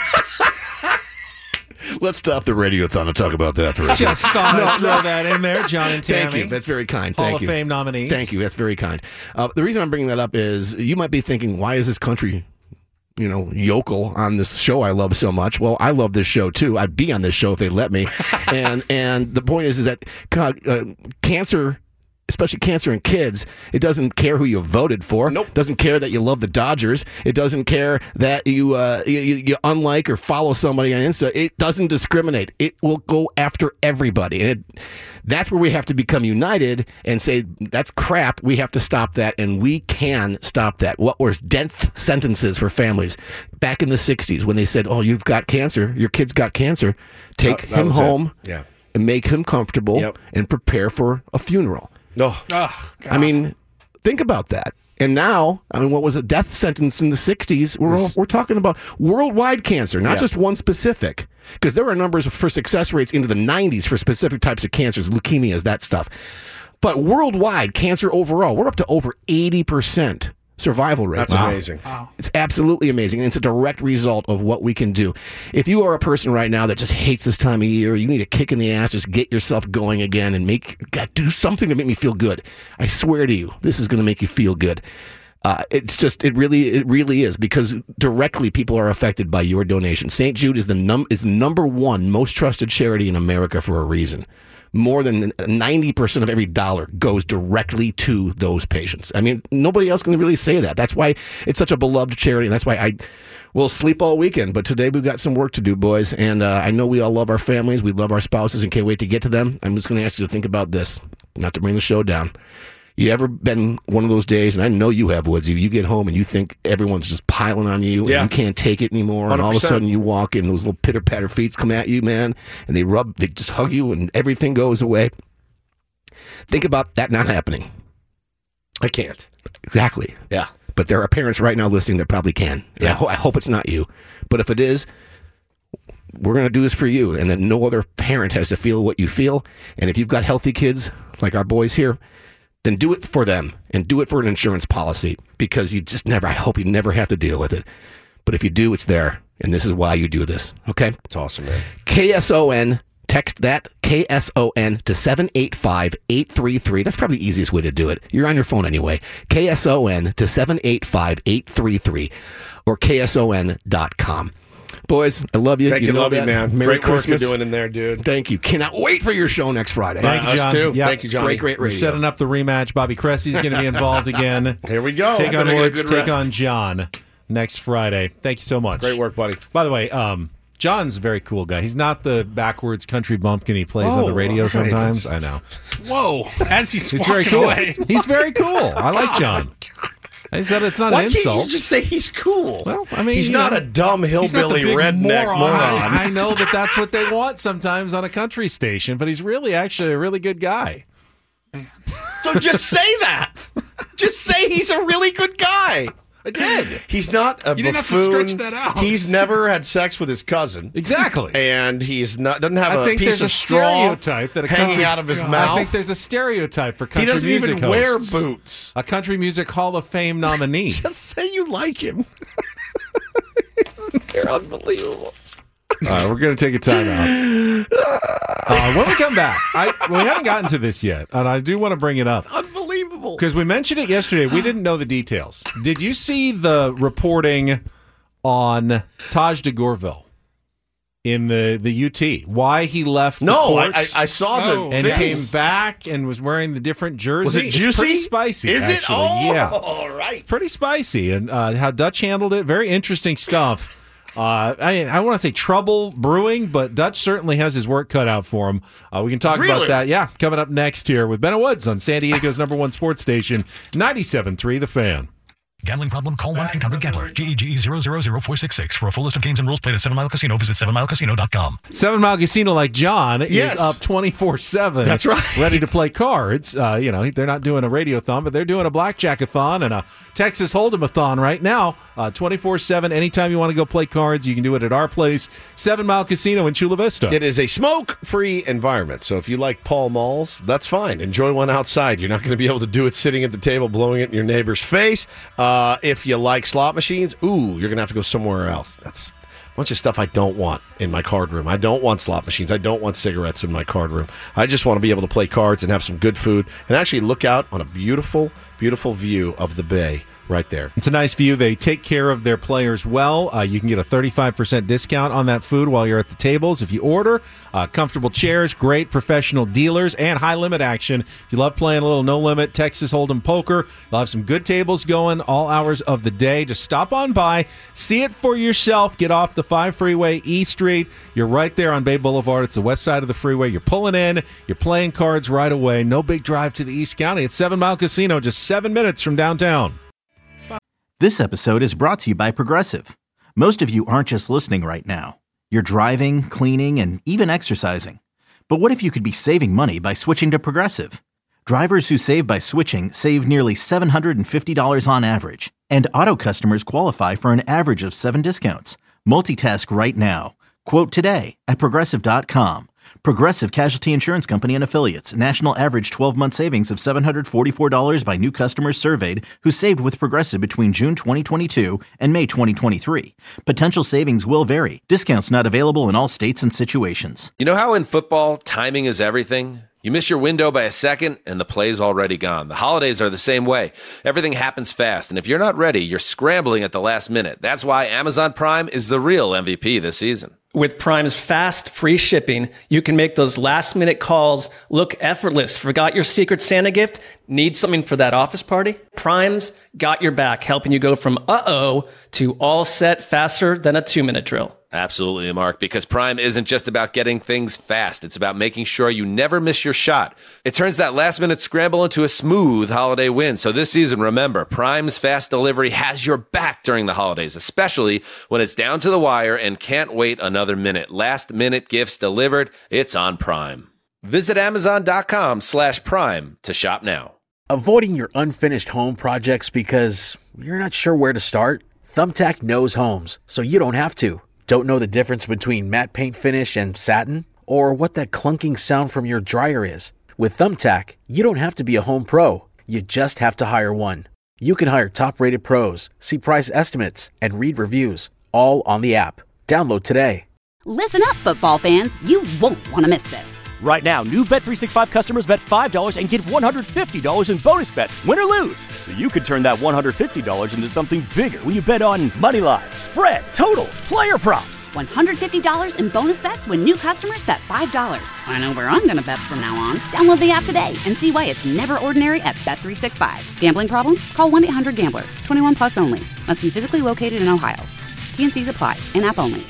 Speaker 18: Let's stop the radiothon and talk about that for a second.
Speaker 7: Just thought I'd throw that in there, John and Tammy.
Speaker 18: Thank you. That's very kind.
Speaker 7: Hall
Speaker 18: Thank you.
Speaker 7: of Fame nominees.
Speaker 18: Thank you. That's very kind. The reason I'm bringing that up is you might be thinking, why is this country yokel on this show I love so much? Well, I love this show too. I'd be on this show if they let me. and the point is that cancer, especially cancer in kids, it doesn't care who you voted for.
Speaker 8: Nope.
Speaker 18: It doesn't care that you love the Dodgers. It doesn't care that you unlike or follow somebody on Insta. It doesn't discriminate. It will go after everybody. And that's where we have to become united and say, that's crap. We have to stop that, and we can stop that. What was death sentences for families back in the 60s when they said, oh, you've got cancer, your kid's got cancer, take him home and make him comfortable and prepare for a funeral.
Speaker 8: Oh,
Speaker 18: I mean, think about that. And now, what was a death sentence in the 60s? We're talking about worldwide cancer, not just one specific. Because there were numbers for success rates into the 90s for specific types of cancers, leukemias, that stuff. But worldwide, cancer overall, we're up to over 80% survival rate.
Speaker 8: That's amazing.
Speaker 9: Wow.
Speaker 18: It's absolutely amazing. And it's a direct result of what we can do. If you are a person right now that just hates this time of year, you need a kick in the ass, just get yourself going again and do something to make me feel good. I swear to you, this is going to make you feel good. It really is, because directly people are affected by your donation. St. Jude is the number one most trusted charity in America for a reason. More than 90% of every dollar goes directly to those patients. I mean, nobody else can really say that. That's why it's such a beloved charity, and that's why I will sleep all weekend. But today we've got some work to do, boys, and I know we all love our families, we love our spouses, and can't wait to get to them. I'm just going to ask you to think about this. not to bring the show down. You ever been one of those days, and I know you have, Woodsy, you get home and you think everyone's just piling on you and you can't take it anymore, 100%. And all of a sudden you walk in, those little pitter-patter feet come at you, man, and they just hug you and everything goes away. Think about that not happening.
Speaker 8: I can't.
Speaker 18: Exactly.
Speaker 8: Yeah.
Speaker 18: But there are parents right now listening that probably can. Yeah. I hope it's not you. But if it is, we're going to do this for you, and that no other parent has to feel what you feel. And if you've got healthy kids like our boys here, then do it for them and do it for an insurance policy, because I hope you never have to deal with it. But if you do, it's there. And this is why you do this. Okay?
Speaker 8: It's awesome, man.
Speaker 18: KSON, text that KSON to 785-833. That's probably the easiest way to do it. You're on your phone anyway. KSON to 785-833 or KSON.com. Boys, I love you.
Speaker 8: Thank you,
Speaker 18: love
Speaker 8: you, man.
Speaker 18: Merry
Speaker 8: Great
Speaker 18: Christmas.
Speaker 8: work you're doing in there, dude.
Speaker 18: Thank you. Cannot wait for your show next Friday.
Speaker 7: Thank you, John.
Speaker 8: Us too.
Speaker 7: Yep.
Speaker 8: Thank you, Johnny.
Speaker 18: Great
Speaker 7: We're
Speaker 18: radio.
Speaker 7: setting up the rematch. Bobby Cressy's going to be involved again.
Speaker 8: Here we go.
Speaker 7: Take on
Speaker 8: Better get a
Speaker 7: Woods,
Speaker 8: good
Speaker 7: take
Speaker 8: rest.
Speaker 7: on John next Friday. Thank you so much.
Speaker 8: Great work, buddy.
Speaker 7: By the way, John's a very cool guy. He's not the backwards country bumpkin he plays on the radio sometimes. I know.
Speaker 9: Whoa. As he's
Speaker 7: very
Speaker 9: walking
Speaker 7: cool.
Speaker 9: away.
Speaker 7: He's very cool. I like John. I said it's not
Speaker 8: Why
Speaker 7: an insult.
Speaker 8: can't you just say he's cool?
Speaker 7: Well, I mean,
Speaker 8: he's not a dumb hillbilly redneck moron.
Speaker 7: I know that's what they want sometimes on a country station, but he's really actually a really good guy.
Speaker 8: So just say that. Just say he's a really good guy.
Speaker 7: I did.
Speaker 8: He's not a
Speaker 9: You didn't
Speaker 8: buffoon.
Speaker 9: have to stretch that out.
Speaker 8: He's never had sex with his cousin.
Speaker 7: Exactly.
Speaker 8: And doesn't have
Speaker 7: I
Speaker 8: a
Speaker 7: think
Speaker 8: piece
Speaker 7: there's
Speaker 8: of
Speaker 7: a
Speaker 8: straw
Speaker 7: stereotype that a
Speaker 8: hanging
Speaker 7: country,
Speaker 8: out of his mouth.
Speaker 7: I think there's a stereotype for country
Speaker 8: He doesn't
Speaker 7: music
Speaker 8: even wear
Speaker 7: hosts.
Speaker 8: boots.
Speaker 7: A country music Hall of Fame nominee.
Speaker 8: Just say you like him. They're unbelievable.
Speaker 7: All right, we're going to take a time out. When we come back, we haven't gotten to this yet, and I do want to bring it up.
Speaker 8: It's unbelievable.
Speaker 7: Because we mentioned it yesterday. We didn't know the details. Did you see the reporting on Taj DeGorville in the UT? Why he left the court?
Speaker 8: I saw the
Speaker 7: and
Speaker 8: face.
Speaker 7: came back and was wearing the different jersey.
Speaker 8: Was it juicy?
Speaker 7: It's pretty spicy.
Speaker 8: Is it?
Speaker 7: actually.
Speaker 8: Oh,
Speaker 7: yeah.
Speaker 8: all right.
Speaker 7: Pretty spicy. And how Dutch handled it, very interesting stuff. I want to say trouble brewing, but Dutch certainly has his work cut out for him. We can talk about that. Yeah, coming up next here with Ben Woods on San Diego's #1 sports station, 97.3 The Fan.
Speaker 6: Gambling problem? Call 1-800-GAMBLER. GEGE 000-466. For a full list of games and rules, play at 7 Mile Casino. Visit 7milecasino.com.
Speaker 7: 7 Mile Casino, like John,
Speaker 8: Yes.
Speaker 7: is up 24/7.
Speaker 8: That's right.
Speaker 7: Ready to play cards. They're not doing a radiothon, but they're doing a blackjack-a-thon and a Texas Hold'em-a-thon right now. 24/7. Anytime you want to go play cards, you can do it at our place, 7 Mile Casino in Chula Vista.
Speaker 8: It is a smoke-free environment, so if you like Pall Malls, that's fine. Enjoy one outside. You're not going to be able to do it sitting at the table, blowing it in your neighbor's face. If you like slot machines, you're going to have to go somewhere else. That's a bunch of stuff I don't want in my card room. I don't want slot machines. I don't want cigarettes in my card room. I just want to be able to play cards and have some good food and actually look out on a beautiful, beautiful view of the bay. Right there.
Speaker 7: It's a nice view. They take care of their players well. You can get a 35% discount on that food while you're at the tables if you order. Comfortable chairs, great professional dealers, and high-limit action. If you love playing a little no-limit Texas Hold'em poker, they'll have some good tables going all hours of the day. Just stop on by, see it for yourself. Get off the 5 freeway, E Street. You're right there on Bay Boulevard. It's the west side of the freeway. You're pulling in. You're playing cards right away. No big drive to the East County. It's 7 Mile Casino, just 7 minutes from downtown.
Speaker 1: This episode is brought to you by Progressive. Most of you aren't just listening right now. You're driving, cleaning, and even exercising. But what if you could be saving money by switching to Progressive? Drivers who save by switching save nearly $750 on average. And auto customers qualify for an average of 7 discounts. Multitask right now. Quote today at Progressive.com. Progressive Casualty Insurance Company and Affiliates. National average 12-month savings of $744 by new customers surveyed who saved with Progressive between June 2022 and May 2023. Potential savings will vary. Discounts not available in all states and situations.
Speaker 2: You know how in football, timing is everything? You miss your window by a second, and the play's already gone. The holidays are the same way. Everything happens fast, and if you're not ready, you're scrambling at the last minute. That's why Amazon Prime is the real MVP this season.
Speaker 3: With Prime's fast, free shipping, you can make those last-minute calls look effortless. Forgot your Secret Santa gift? Need something for that office party? Prime's got your back, helping you go from uh-oh to all set faster than a 2-minute drill.
Speaker 2: Absolutely, Mark, because Prime isn't just about getting things fast. It's about making sure you never miss your shot. It turns that last-minute scramble into a smooth holiday win. So this season, remember, Prime's fast delivery has your back during the holidays, especially when it's down to the wire and can't wait another minute. Last-minute gifts delivered. It's on Prime. Visit Amazon.com/Prime to shop now.
Speaker 16: Avoiding your unfinished home projects because you're not sure where to start? Thumbtack knows homes, so you don't have to. Don't know the difference between matte paint finish and satin? Or what that clunking sound from your dryer is? With Thumbtack, you don't have to be a home pro. You just have to hire one. You can hire top-rated pros, see price estimates, and read reviews, all on the app. Download today.
Speaker 4: Listen up, football fans. You won't want to miss this.
Speaker 5: Right now, new Bet365 customers bet $5 and get $150 in bonus bets, win or lose. So you could turn that $150 into something bigger when you bet on money line, spread, totals, player props.
Speaker 4: $150 in bonus bets when new customers bet $5. I know where I'm going to bet from now on. Download the app today and see why it's never ordinary at Bet365. Gambling problem? Call 1-800-GAMBLER. 21 plus only. Must be physically located in Ohio. T&Cs apply. In-app only.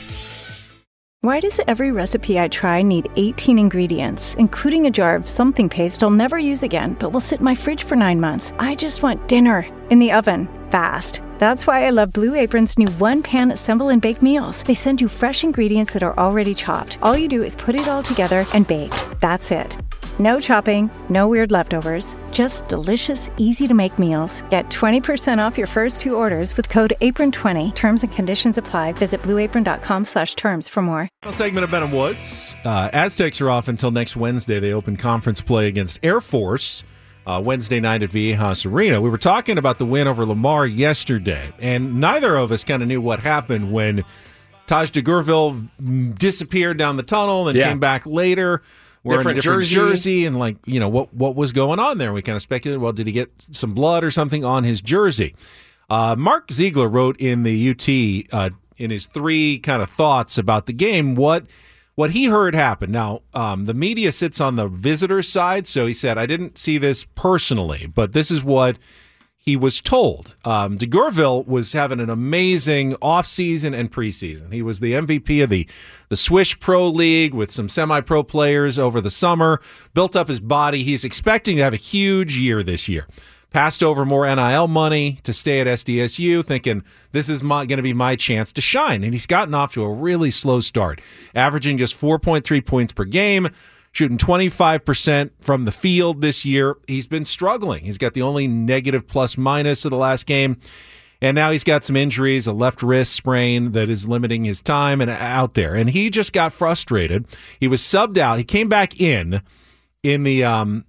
Speaker 17: Why does every recipe I try need 18 ingredients, including a jar of something paste I'll never use again, but will sit in my fridge for 9 months? I just want dinner in the oven, fast. That's why I love Blue Apron's new one-pan assemble and bake meals. They send you fresh ingredients that are already chopped. All you do is put it all together and bake. That's it. No chopping, no weird leftovers, just delicious, easy-to-make meals. Get 20% off your first 2 orders with code APRON20. Terms and conditions apply. Visit blueapron.com/terms for more.
Speaker 7: Segment of Ben and Woods. Aztecs are off until next Wednesday. They open conference play against Air Force Wednesday night at Viejas Arena. We were talking about the win over Lamar yesterday, and neither of us kind of knew what happened when Taj DeGurville disappeared down the tunnel and came back later. Wearing a different jersey and what was going on there? We kind of speculated, well, did he get some blood or something on his jersey? Mark Ziegler wrote in the UT in his 3 kind of thoughts about the game what he heard happen. Now, the media sits on the visitor side, so he said, I didn't see this personally, but this is what he was told. DeGurville was having an amazing offseason and preseason. He was the MVP of the Swish Pro League with some semi-pro players over the summer, built up his body. He's expecting to have a huge year this year. Passed over more NIL money to stay at SDSU, thinking this is going to be my chance to shine. And he's gotten off to a really slow start, averaging just 4.3 points per game, shooting 25% from the field this year. He's been struggling. He's got the only negative plus-minus of the last game. And now he's got some injuries, a left wrist sprain that is limiting his time and out there. And he just got frustrated. He was subbed out. He came back in the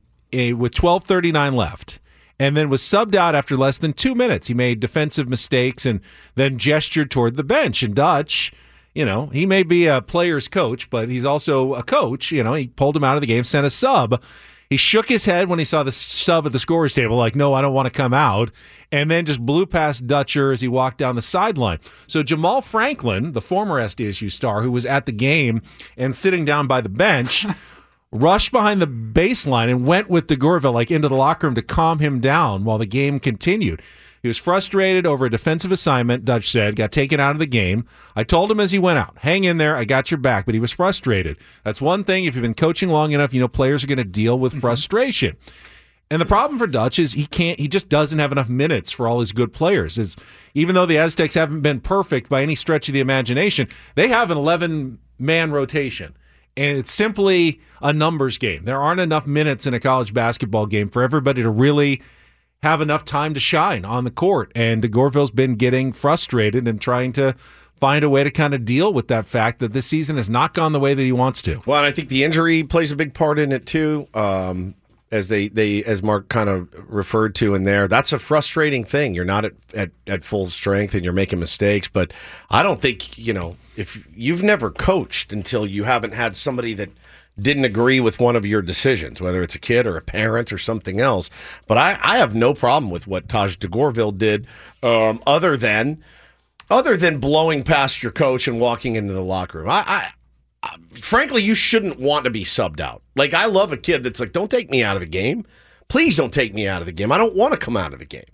Speaker 7: with 12:39 left, and then was subbed out after less than 2 minutes. He made defensive mistakes and then gestured toward the bench. And Dutch, he may be a player's coach, but he's also a coach. He pulled him out of the game, sent a sub. He shook his head when he saw the sub at the scorer's table, like, no, I don't want to come out, and then just blew past Dutcher as he walked down the sideline. So Jamal Franklin, the former SDSU star who was at the game and sitting down by the bench, rushed behind the baseline and went with DeGurville into the locker room to calm him down while the game continued. He was frustrated over a defensive assignment, Dutch said, got taken out of the game. I told him as he went out, hang in there, I got your back, but he was frustrated. That's one thing, if you've been coaching long enough, players are going to deal with frustration. And the problem for Dutch is he just doesn't have enough minutes for all his good players. Even though the Aztecs haven't been perfect by any stretch of the imagination, they have an 11-man rotation. And it's simply a numbers game. There aren't enough minutes in a college basketball game for everybody to really have enough time to shine on the court. And DeGurville's been getting frustrated and trying to find a way to kind of deal with that fact that this season has not gone the way that he wants to.
Speaker 8: Well, and I think the injury plays a big part in it too. As Mark kind of referred to in there, that's a frustrating thing. You're not at full strength and you're making mistakes. But I don't think, if you've never coached until you haven't had somebody that didn't agree with one of your decisions, whether it's a kid or a parent or something else. But I have no problem with what Taj DeGurville did, other than blowing past your coach and walking into the locker room. I frankly, you shouldn't want to be subbed out. I love a kid that's like, don't take me out of the game. Please don't take me out of the game. I don't want to come out of the game.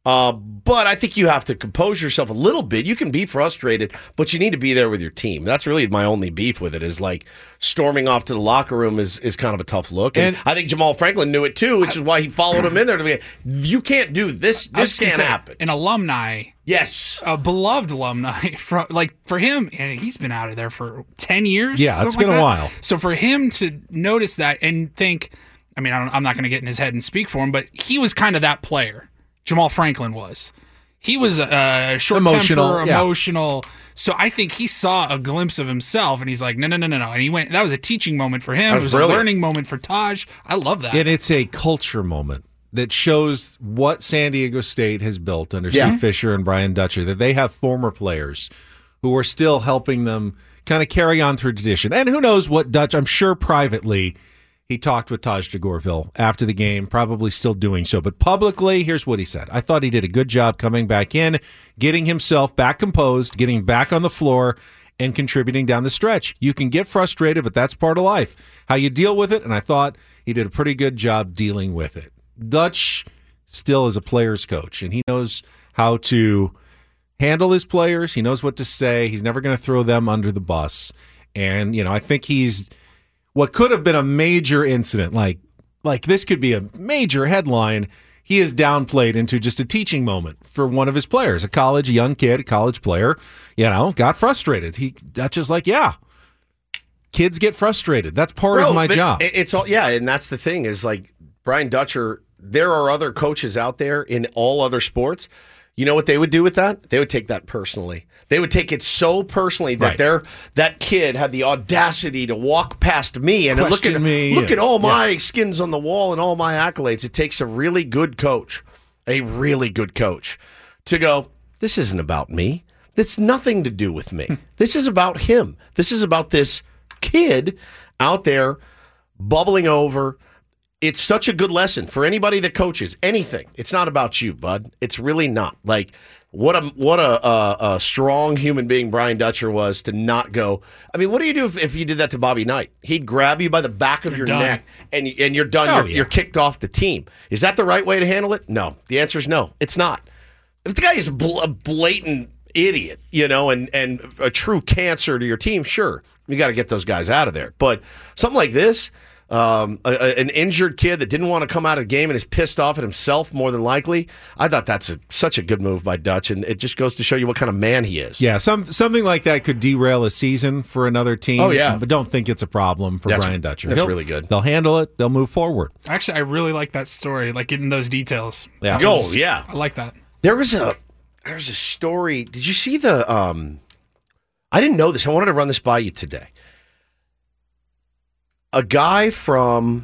Speaker 8: But I think you have to compose yourself a little bit. You can be frustrated, but you need to be there with your team. That's really my only beef with it, is like storming off to the locker room is kind of a tough look. And I think Jamal Franklin knew it too, which is why he followed him in there to be, you can't do this. This can't happen.
Speaker 9: An alumni.
Speaker 8: Yes.
Speaker 9: A beloved alumni. For him, and he's been out of there for 10 years.
Speaker 7: Yeah, it's been a while.
Speaker 9: So for him to notice that and think, I mean, I'm not going to get in his head and speak for him, but he was kind of that player. Jamal Franklin was. He was short temper, emotional. So I think he saw a glimpse of himself, and he's like, no. And he went. That was a teaching moment for him. It was brilliant. A learning moment for Taj. I love that.
Speaker 7: And it's a culture moment that shows what San Diego State has built under Steve Fisher and Brian Dutcher, that they have former players who are still helping them kind of carry on through tradition. And who knows what Dutch, I'm sure privately, he talked with Taj DeGorville after the game, probably still doing so. But publicly, here's what he said. I thought he did a good job coming back in, getting himself back composed, getting back on the floor, and contributing down the stretch. You can get frustrated, but that's part of life. How you deal with it, and I thought he did a pretty good job dealing with it. Dutch still is a player's coach, and he knows how to handle his players. He knows what to say. He's never going to throw them under the bus. And, I think he's what could have been a major incident, like this could be a major headline, he is downplayed into just a teaching moment for one of his players, a young kid, a college player, got frustrated. Dutch is like, kids get frustrated. That's part of my job.
Speaker 8: It's all, and that's the thing is like Brian Dutcher, there are other coaches out there in all other sports. You know what they would do with that? They would take that personally. They would take it so personally that that kid had the audacity to walk past me and look at all my skins on the wall and all my accolades. It takes a really good coach to go, this isn't about me. It's nothing to do with me. This is about him. This is about this kid out there bubbling over. It's such a good lesson for anybody that coaches anything. It's not about you, bud. It's really not. Like, what a strong human being Brian Dutcher was to not go. I mean, what do you do if you did that to Bobby Knight? He'd grab you by the back of your neck and you're done. You're kicked off the team. Is that the right way to handle it? No. The answer is no. It's not. If the guy is a blatant idiot, and a true cancer to your team, sure, you got to get those guys out of there. But something like this, an injured kid that didn't want to come out of the game and is pissed off at himself more than likely, I thought that's such a good move by Dutch, and it just goes to show you what kind of man he is.
Speaker 7: Yeah, something like that could derail a season for another team.
Speaker 8: Oh, yeah.
Speaker 7: But don't think it's a problem for Brian Dutcher.
Speaker 8: That's really good.
Speaker 7: They'll handle it. They'll move forward.
Speaker 9: Actually, I really like that story, like getting those details.
Speaker 7: Yeah.
Speaker 9: I like that.
Speaker 8: There was a story. Did you see the I didn't know this. I wanted to run this by you today. A guy from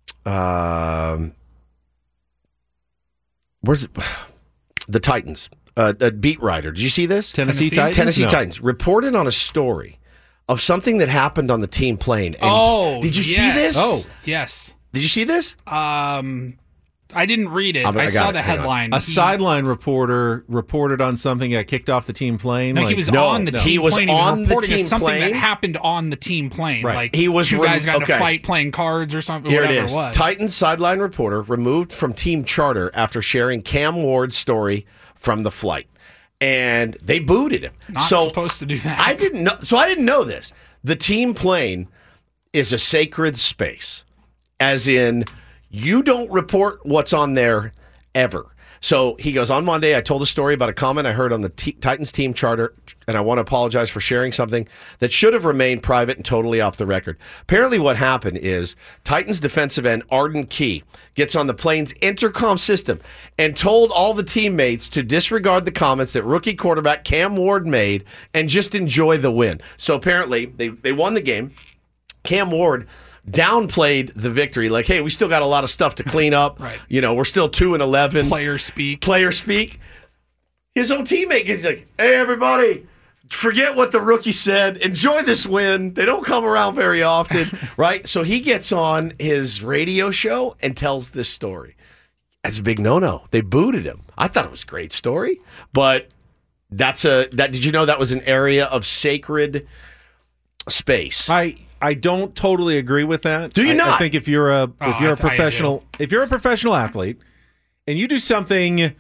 Speaker 8: where's it? The Titans, a beat writer. Did you see this?
Speaker 7: Tennessee Titans?
Speaker 8: Tennessee Titans reported on a story of something that happened on the team plane. And did you see this?
Speaker 9: Oh, yes.
Speaker 8: Did you see this?
Speaker 9: I didn't read it. I saw the headline.
Speaker 7: A sideline reporter reported on something that kicked off the team plane.
Speaker 9: No, he was on the team plane. He was reporting
Speaker 8: on
Speaker 9: something that happened on the team plane.
Speaker 7: Right.
Speaker 9: Like
Speaker 8: he was
Speaker 9: two guys got in a fight playing cards or something.
Speaker 8: Here
Speaker 9: whatever
Speaker 8: it is.
Speaker 9: It was.
Speaker 8: Titans sideline reporter removed from team charter after sharing Cam Ward's story from the flight. And they booted him.
Speaker 9: Not supposed to do that.
Speaker 8: I didn't know. So I didn't know this. The team plane is a sacred space, as in you don't report what's on there ever. So he goes, on Monday, I told a story about a comment I heard on the Titans team charter, and I want to apologize for sharing something that should have remained private and totally off the record. Apparently what happened is Titans defensive end Arden Key gets on the plane's intercom system and told all the teammates to disregard the comments that rookie quarterback Cam Ward made and just enjoy the win. So apparently they won the game. Cam Ward downplayed the victory, like, hey, we still got a lot of stuff to clean up.
Speaker 9: Right.
Speaker 8: We're still 2-11.
Speaker 9: Player speak.
Speaker 8: His own teammate is like, hey, everybody, forget what the rookie said. Enjoy this win. They don't come around very often, right? So he gets on his radio show and tells this story. That's a big no-no. They booted him. I thought it was a great story, but did you know that was an area of sacred space?
Speaker 7: I don't totally agree with that.
Speaker 8: Do you not?
Speaker 7: I think if you're a professional athlete and you do something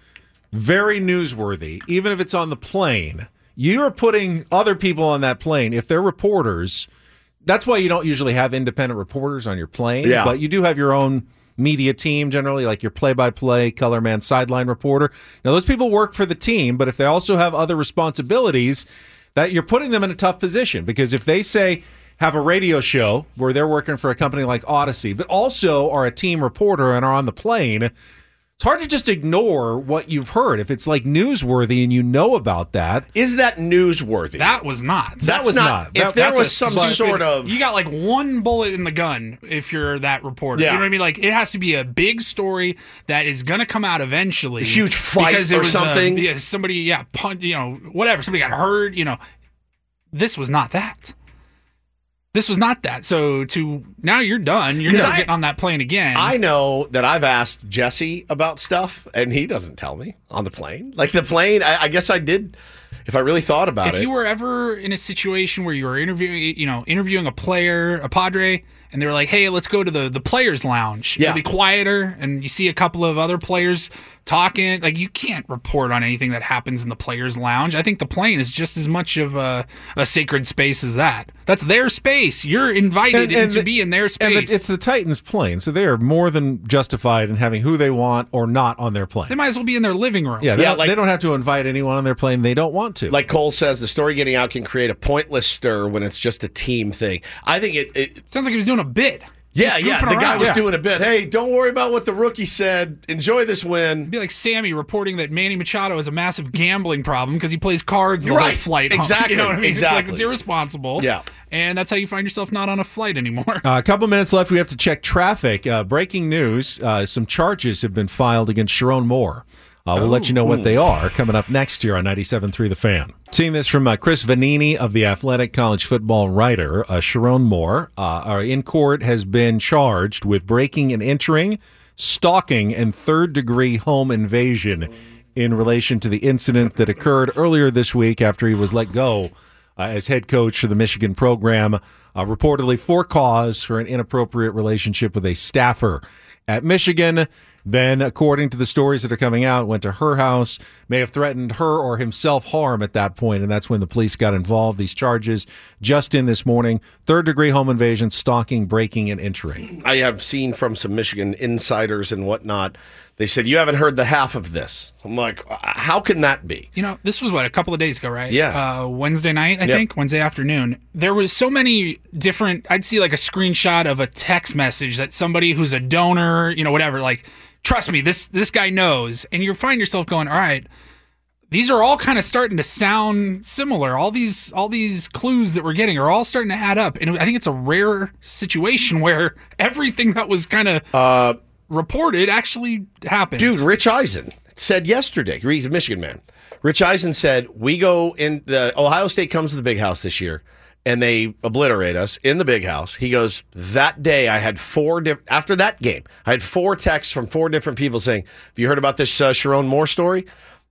Speaker 7: very newsworthy, even if it's on the plane, you are putting other people on that plane, if they're reporters. That's why you don't usually have independent reporters on your plane, but you do have your own media team, generally, like your play-by-play, color man, sideline reporter. Now, those people work for the team, but if they also have other responsibilities, that you're putting them in a tough position, because if they say have a radio show where they're working for a company like Odyssey, but also are a team reporter and are on the plane, it's hard to just ignore what you've heard. If it's like newsworthy and you know about that.
Speaker 8: Is that newsworthy?
Speaker 9: That was not.
Speaker 7: That was not.
Speaker 8: If there was some sort of...
Speaker 9: You got like one bullet in the gun if you're that reporter.
Speaker 8: Yeah.
Speaker 9: You know what I mean? Like, it has to be a big story that is going to come out eventually.
Speaker 8: A huge fight
Speaker 9: because it
Speaker 8: or
Speaker 9: was,
Speaker 8: something.
Speaker 9: Somebody, whatever. Somebody got hurt, This was not that. This was not that. So now you're done. You're never getting on that plane again.
Speaker 8: I know that I've asked Jesse about stuff, and he doesn't tell me on the plane. Like the plane, I guess I did if I really thought about it.
Speaker 9: If you were ever in a situation where you were interviewing a player, a Padre, and they were like, hey, let's go to the players' lounge. It'll be quieter, and you see a couple of other players talking. Like, you can't report on anything that happens in the players' lounge. I think the plane is just as much of a sacred space as that. That's their space. You're invited to be in their space.
Speaker 7: And it's the Titans' plane, so they are more than justified in having who they want or not on their plane.
Speaker 9: They might as well be in their living room.
Speaker 7: Yeah, they don't have to invite anyone on their plane they don't want to.
Speaker 8: Like Cole says, the story getting out can create a pointless stir when it's just a team thing. I think it
Speaker 9: sounds like he was doing a bit.
Speaker 8: Yeah, the guy was doing a bit. Hey, don't worry about what the rookie said. Enjoy this win.
Speaker 9: It'd be like Sammy reporting that Manny Machado has a massive gambling problem because he plays cards the whole flight home.
Speaker 8: Exactly.
Speaker 9: You know what I mean?
Speaker 8: Exactly.
Speaker 9: It's like, it's irresponsible.
Speaker 8: Yeah.
Speaker 9: And that's how you find yourself not on a flight anymore.
Speaker 7: A couple minutes left. We have to check traffic. Breaking news. Some charges have been filed against Sharon Moore. We'll let you know what they are coming up next year on 97.3 The Fan. Seeing this from Chris Vanini of The Athletic, college football writer. Sharon Moore in court has been charged with breaking and entering, stalking, and third-degree home invasion in relation to the incident that occurred earlier this week after he was let go as head coach for the Michigan program, reportedly for cause for an inappropriate relationship with a staffer at Michigan. Then, according to the stories that are coming out, went to her house, may have threatened her or himself harm at that point, and that's when the police got involved. These charges just in this morning: third-degree home invasion, stalking, breaking, and entering.
Speaker 8: I have seen from some Michigan insiders and whatnot, they said, you haven't heard the half of this. I'm like, how can that be?
Speaker 9: This was, a couple of days ago, right?
Speaker 8: Yeah.
Speaker 9: Wednesday night, I think, Wednesday afternoon. There was so many different, I'd see like a screenshot of a text message that somebody who's a donor, whatever, like, trust me, this guy knows. And you find yourself going, all right, these are all kind of starting to sound similar. All these clues that we're getting are all starting to add up. And I think it's a rare situation where everything that was kind of reported actually happened.
Speaker 8: Dude, Rich Eisen said yesterday, he's a Michigan man. Rich Eisen said, Ohio State comes to the big house this year, and they obliterate us in the big house. He goes, that day I had after that game, I had 4 texts from 4 different people saying, have you heard about this Sharon Moore story?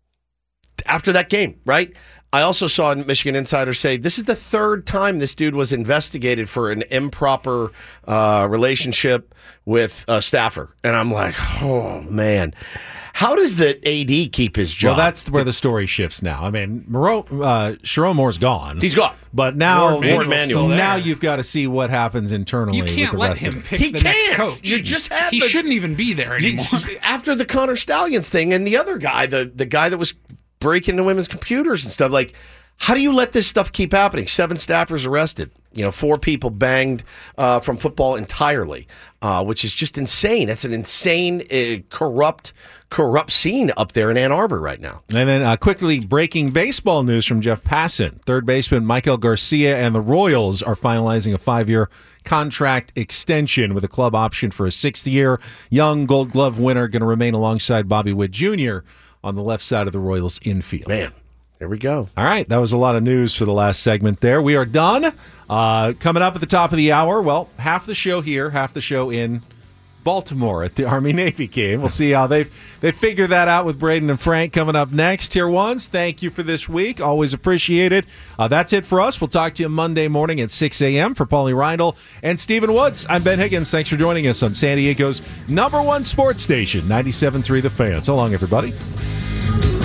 Speaker 8: After that game, right? I also saw a Michigan insider say, this is the 3rd time this dude was investigated for an improper relationship with a staffer. And I'm like, oh, man. How does the AD keep his job?
Speaker 7: Well, that's where the story shifts now. I mean, Sharon Moore's gone.
Speaker 8: He's gone.
Speaker 7: But now,
Speaker 8: now
Speaker 7: you've got to see what happens internally.
Speaker 9: You can't
Speaker 7: with the
Speaker 9: let
Speaker 7: rest
Speaker 9: him
Speaker 7: of
Speaker 9: pick the next coach.
Speaker 8: You just had
Speaker 9: he shouldn't even be there anymore.
Speaker 8: After the Connor Stallions thing and the other guy, the guy that was breaking into women's computers and stuff, like, how do you let this stuff keep happening? 7 staffers arrested. 4 people banged from football entirely, which is just insane. That's an insane, corrupt scene up there in Ann Arbor right now.
Speaker 7: And then quickly breaking baseball news from Jeff Passan. Third baseman Michael Garcia and the Royals are finalizing a 5-year contract extension with a club option for a 6th year. Young Gold Glove winner going to remain alongside Bobby Witt Jr. on the left side of the Royals infield.
Speaker 8: Man. There we go.
Speaker 7: All right. That was a lot of news for the last segment there. We are done. Coming up at the top of the hour, well, half the show here, half the show in Baltimore at the Army-Navy game. We'll see how they figure that out with Braden and Frank coming up next. Tier 1s, thank you for this week. Always appreciate it. That's it for us. We'll talk to you Monday morning at 6 a.m. For Paulie Reindl and Stephen Woods. I'm Ben Higgins. Thanks for joining us on San Diego's #1 sports station, 97.3 The Fan. So long, everybody.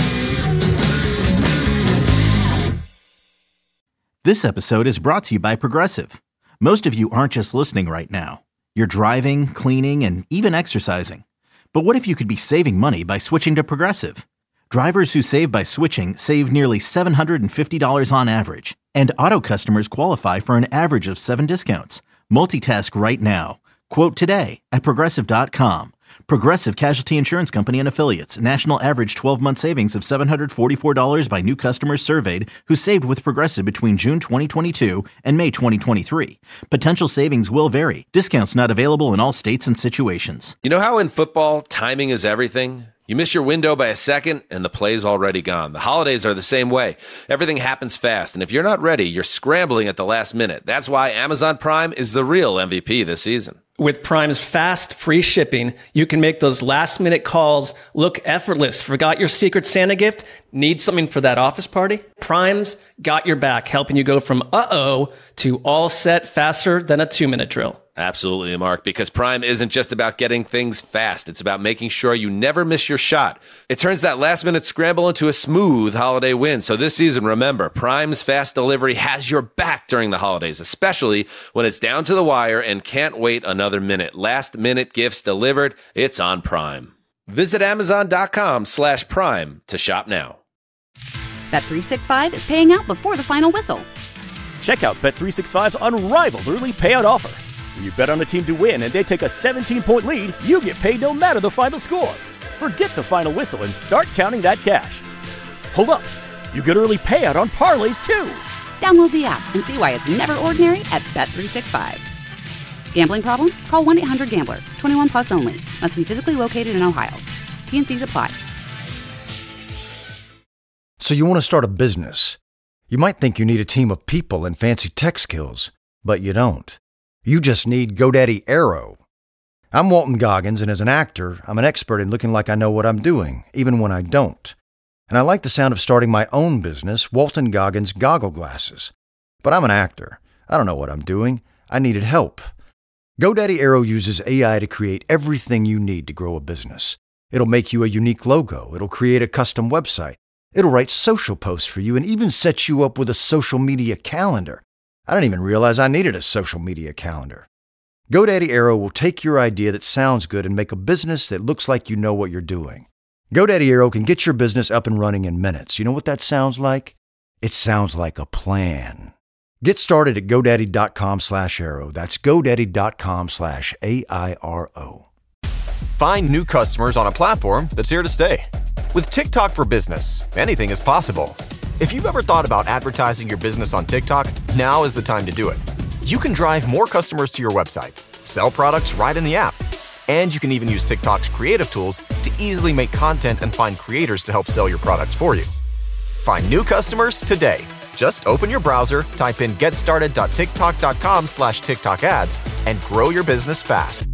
Speaker 1: This episode is brought to you by Progressive. Most of you aren't just listening right now. You're driving, cleaning, and even exercising. But what if you could be saving money by switching to Progressive? Drivers who save by switching save nearly $750 on average. And auto customers qualify for an average of 7 discounts. Multitask right now. Quote today at Progressive.com. Progressive Casualty Insurance Company and Affiliates. National average 12-month savings of $744 by new customers surveyed who saved with Progressive between June 2022 and May 2023. Potential savings will vary. Discounts not available in all states and situations.
Speaker 2: You know how in football, timing is everything? You miss your window by a second, and the play's already gone. The holidays are the same way. Everything happens fast, and if you're not ready, you're scrambling at the last minute. That's why Amazon Prime is the real MVP this season.
Speaker 3: With Prime's fast, free shipping, you can make those last-minute calls look effortless. Forgot your Secret Santa gift? Need something for that office party? Prime's got your back, helping you go from uh-oh to all set faster than a 2-minute drill.
Speaker 2: Absolutely, Mark, because Prime isn't just about getting things fast. It's about making sure you never miss your shot. It turns that last-minute scramble into a smooth holiday win. So this season, remember, Prime's fast delivery has your back during the holidays, especially when it's down to the wire and can't wait another minute. Last-minute gifts delivered. It's on Prime. Visit Amazon.com/Prime to shop now.
Speaker 4: Bet365 is paying out before the final whistle.
Speaker 5: Check out Bet365's unrivaled early payout offer. When you bet on a team to win and they take a 17-point lead, you get paid no matter the final score. Forget the final whistle and start counting that cash. Hold up. You get early payout on parlays, too.
Speaker 4: Download the app and see why it's never ordinary at Bet365. Gambling problem? Call 1-800-GAMBLER. 21 plus only. Must be physically located in Ohio. T&Cs apply.
Speaker 19: So you want to start a business. You might think you need a team of people and fancy tech skills, but you don't. You just need GoDaddy Aero. I'm Walton Goggins, and as an actor, I'm an expert in looking like I know what I'm doing, even when I don't. And I like the sound of starting my own business, Walton Goggins Goggle Glasses. But I'm an actor. I don't know what I'm doing. I needed help. GoDaddy Aero uses AI to create everything you need to grow a business. It'll make you a unique logo. It'll create a custom website. It'll write social posts for you and even set you up with a social media calendar. I didn't even realize I needed a social media calendar. GoDaddy Aero will take your idea that sounds good and make a business that looks like you know what you're doing. GoDaddy Aero can get your business up and running in minutes. You know what that sounds like? It sounds like a plan. Get started at GoDaddy.com/Aero. That's GoDaddy.com/AIRO.
Speaker 20: Find new customers on a platform that's here to stay. With TikTok for Business, anything is possible. If you've ever thought about advertising your business on TikTok, now is the time to do it. You can drive more customers to your website, sell products right in the app, and you can even use TikTok's creative tools to easily make content and find creators to help sell your products for you. Find new customers today. Just open your browser, type in getstarted.tiktok.com/TikTok ads, and grow your business fast.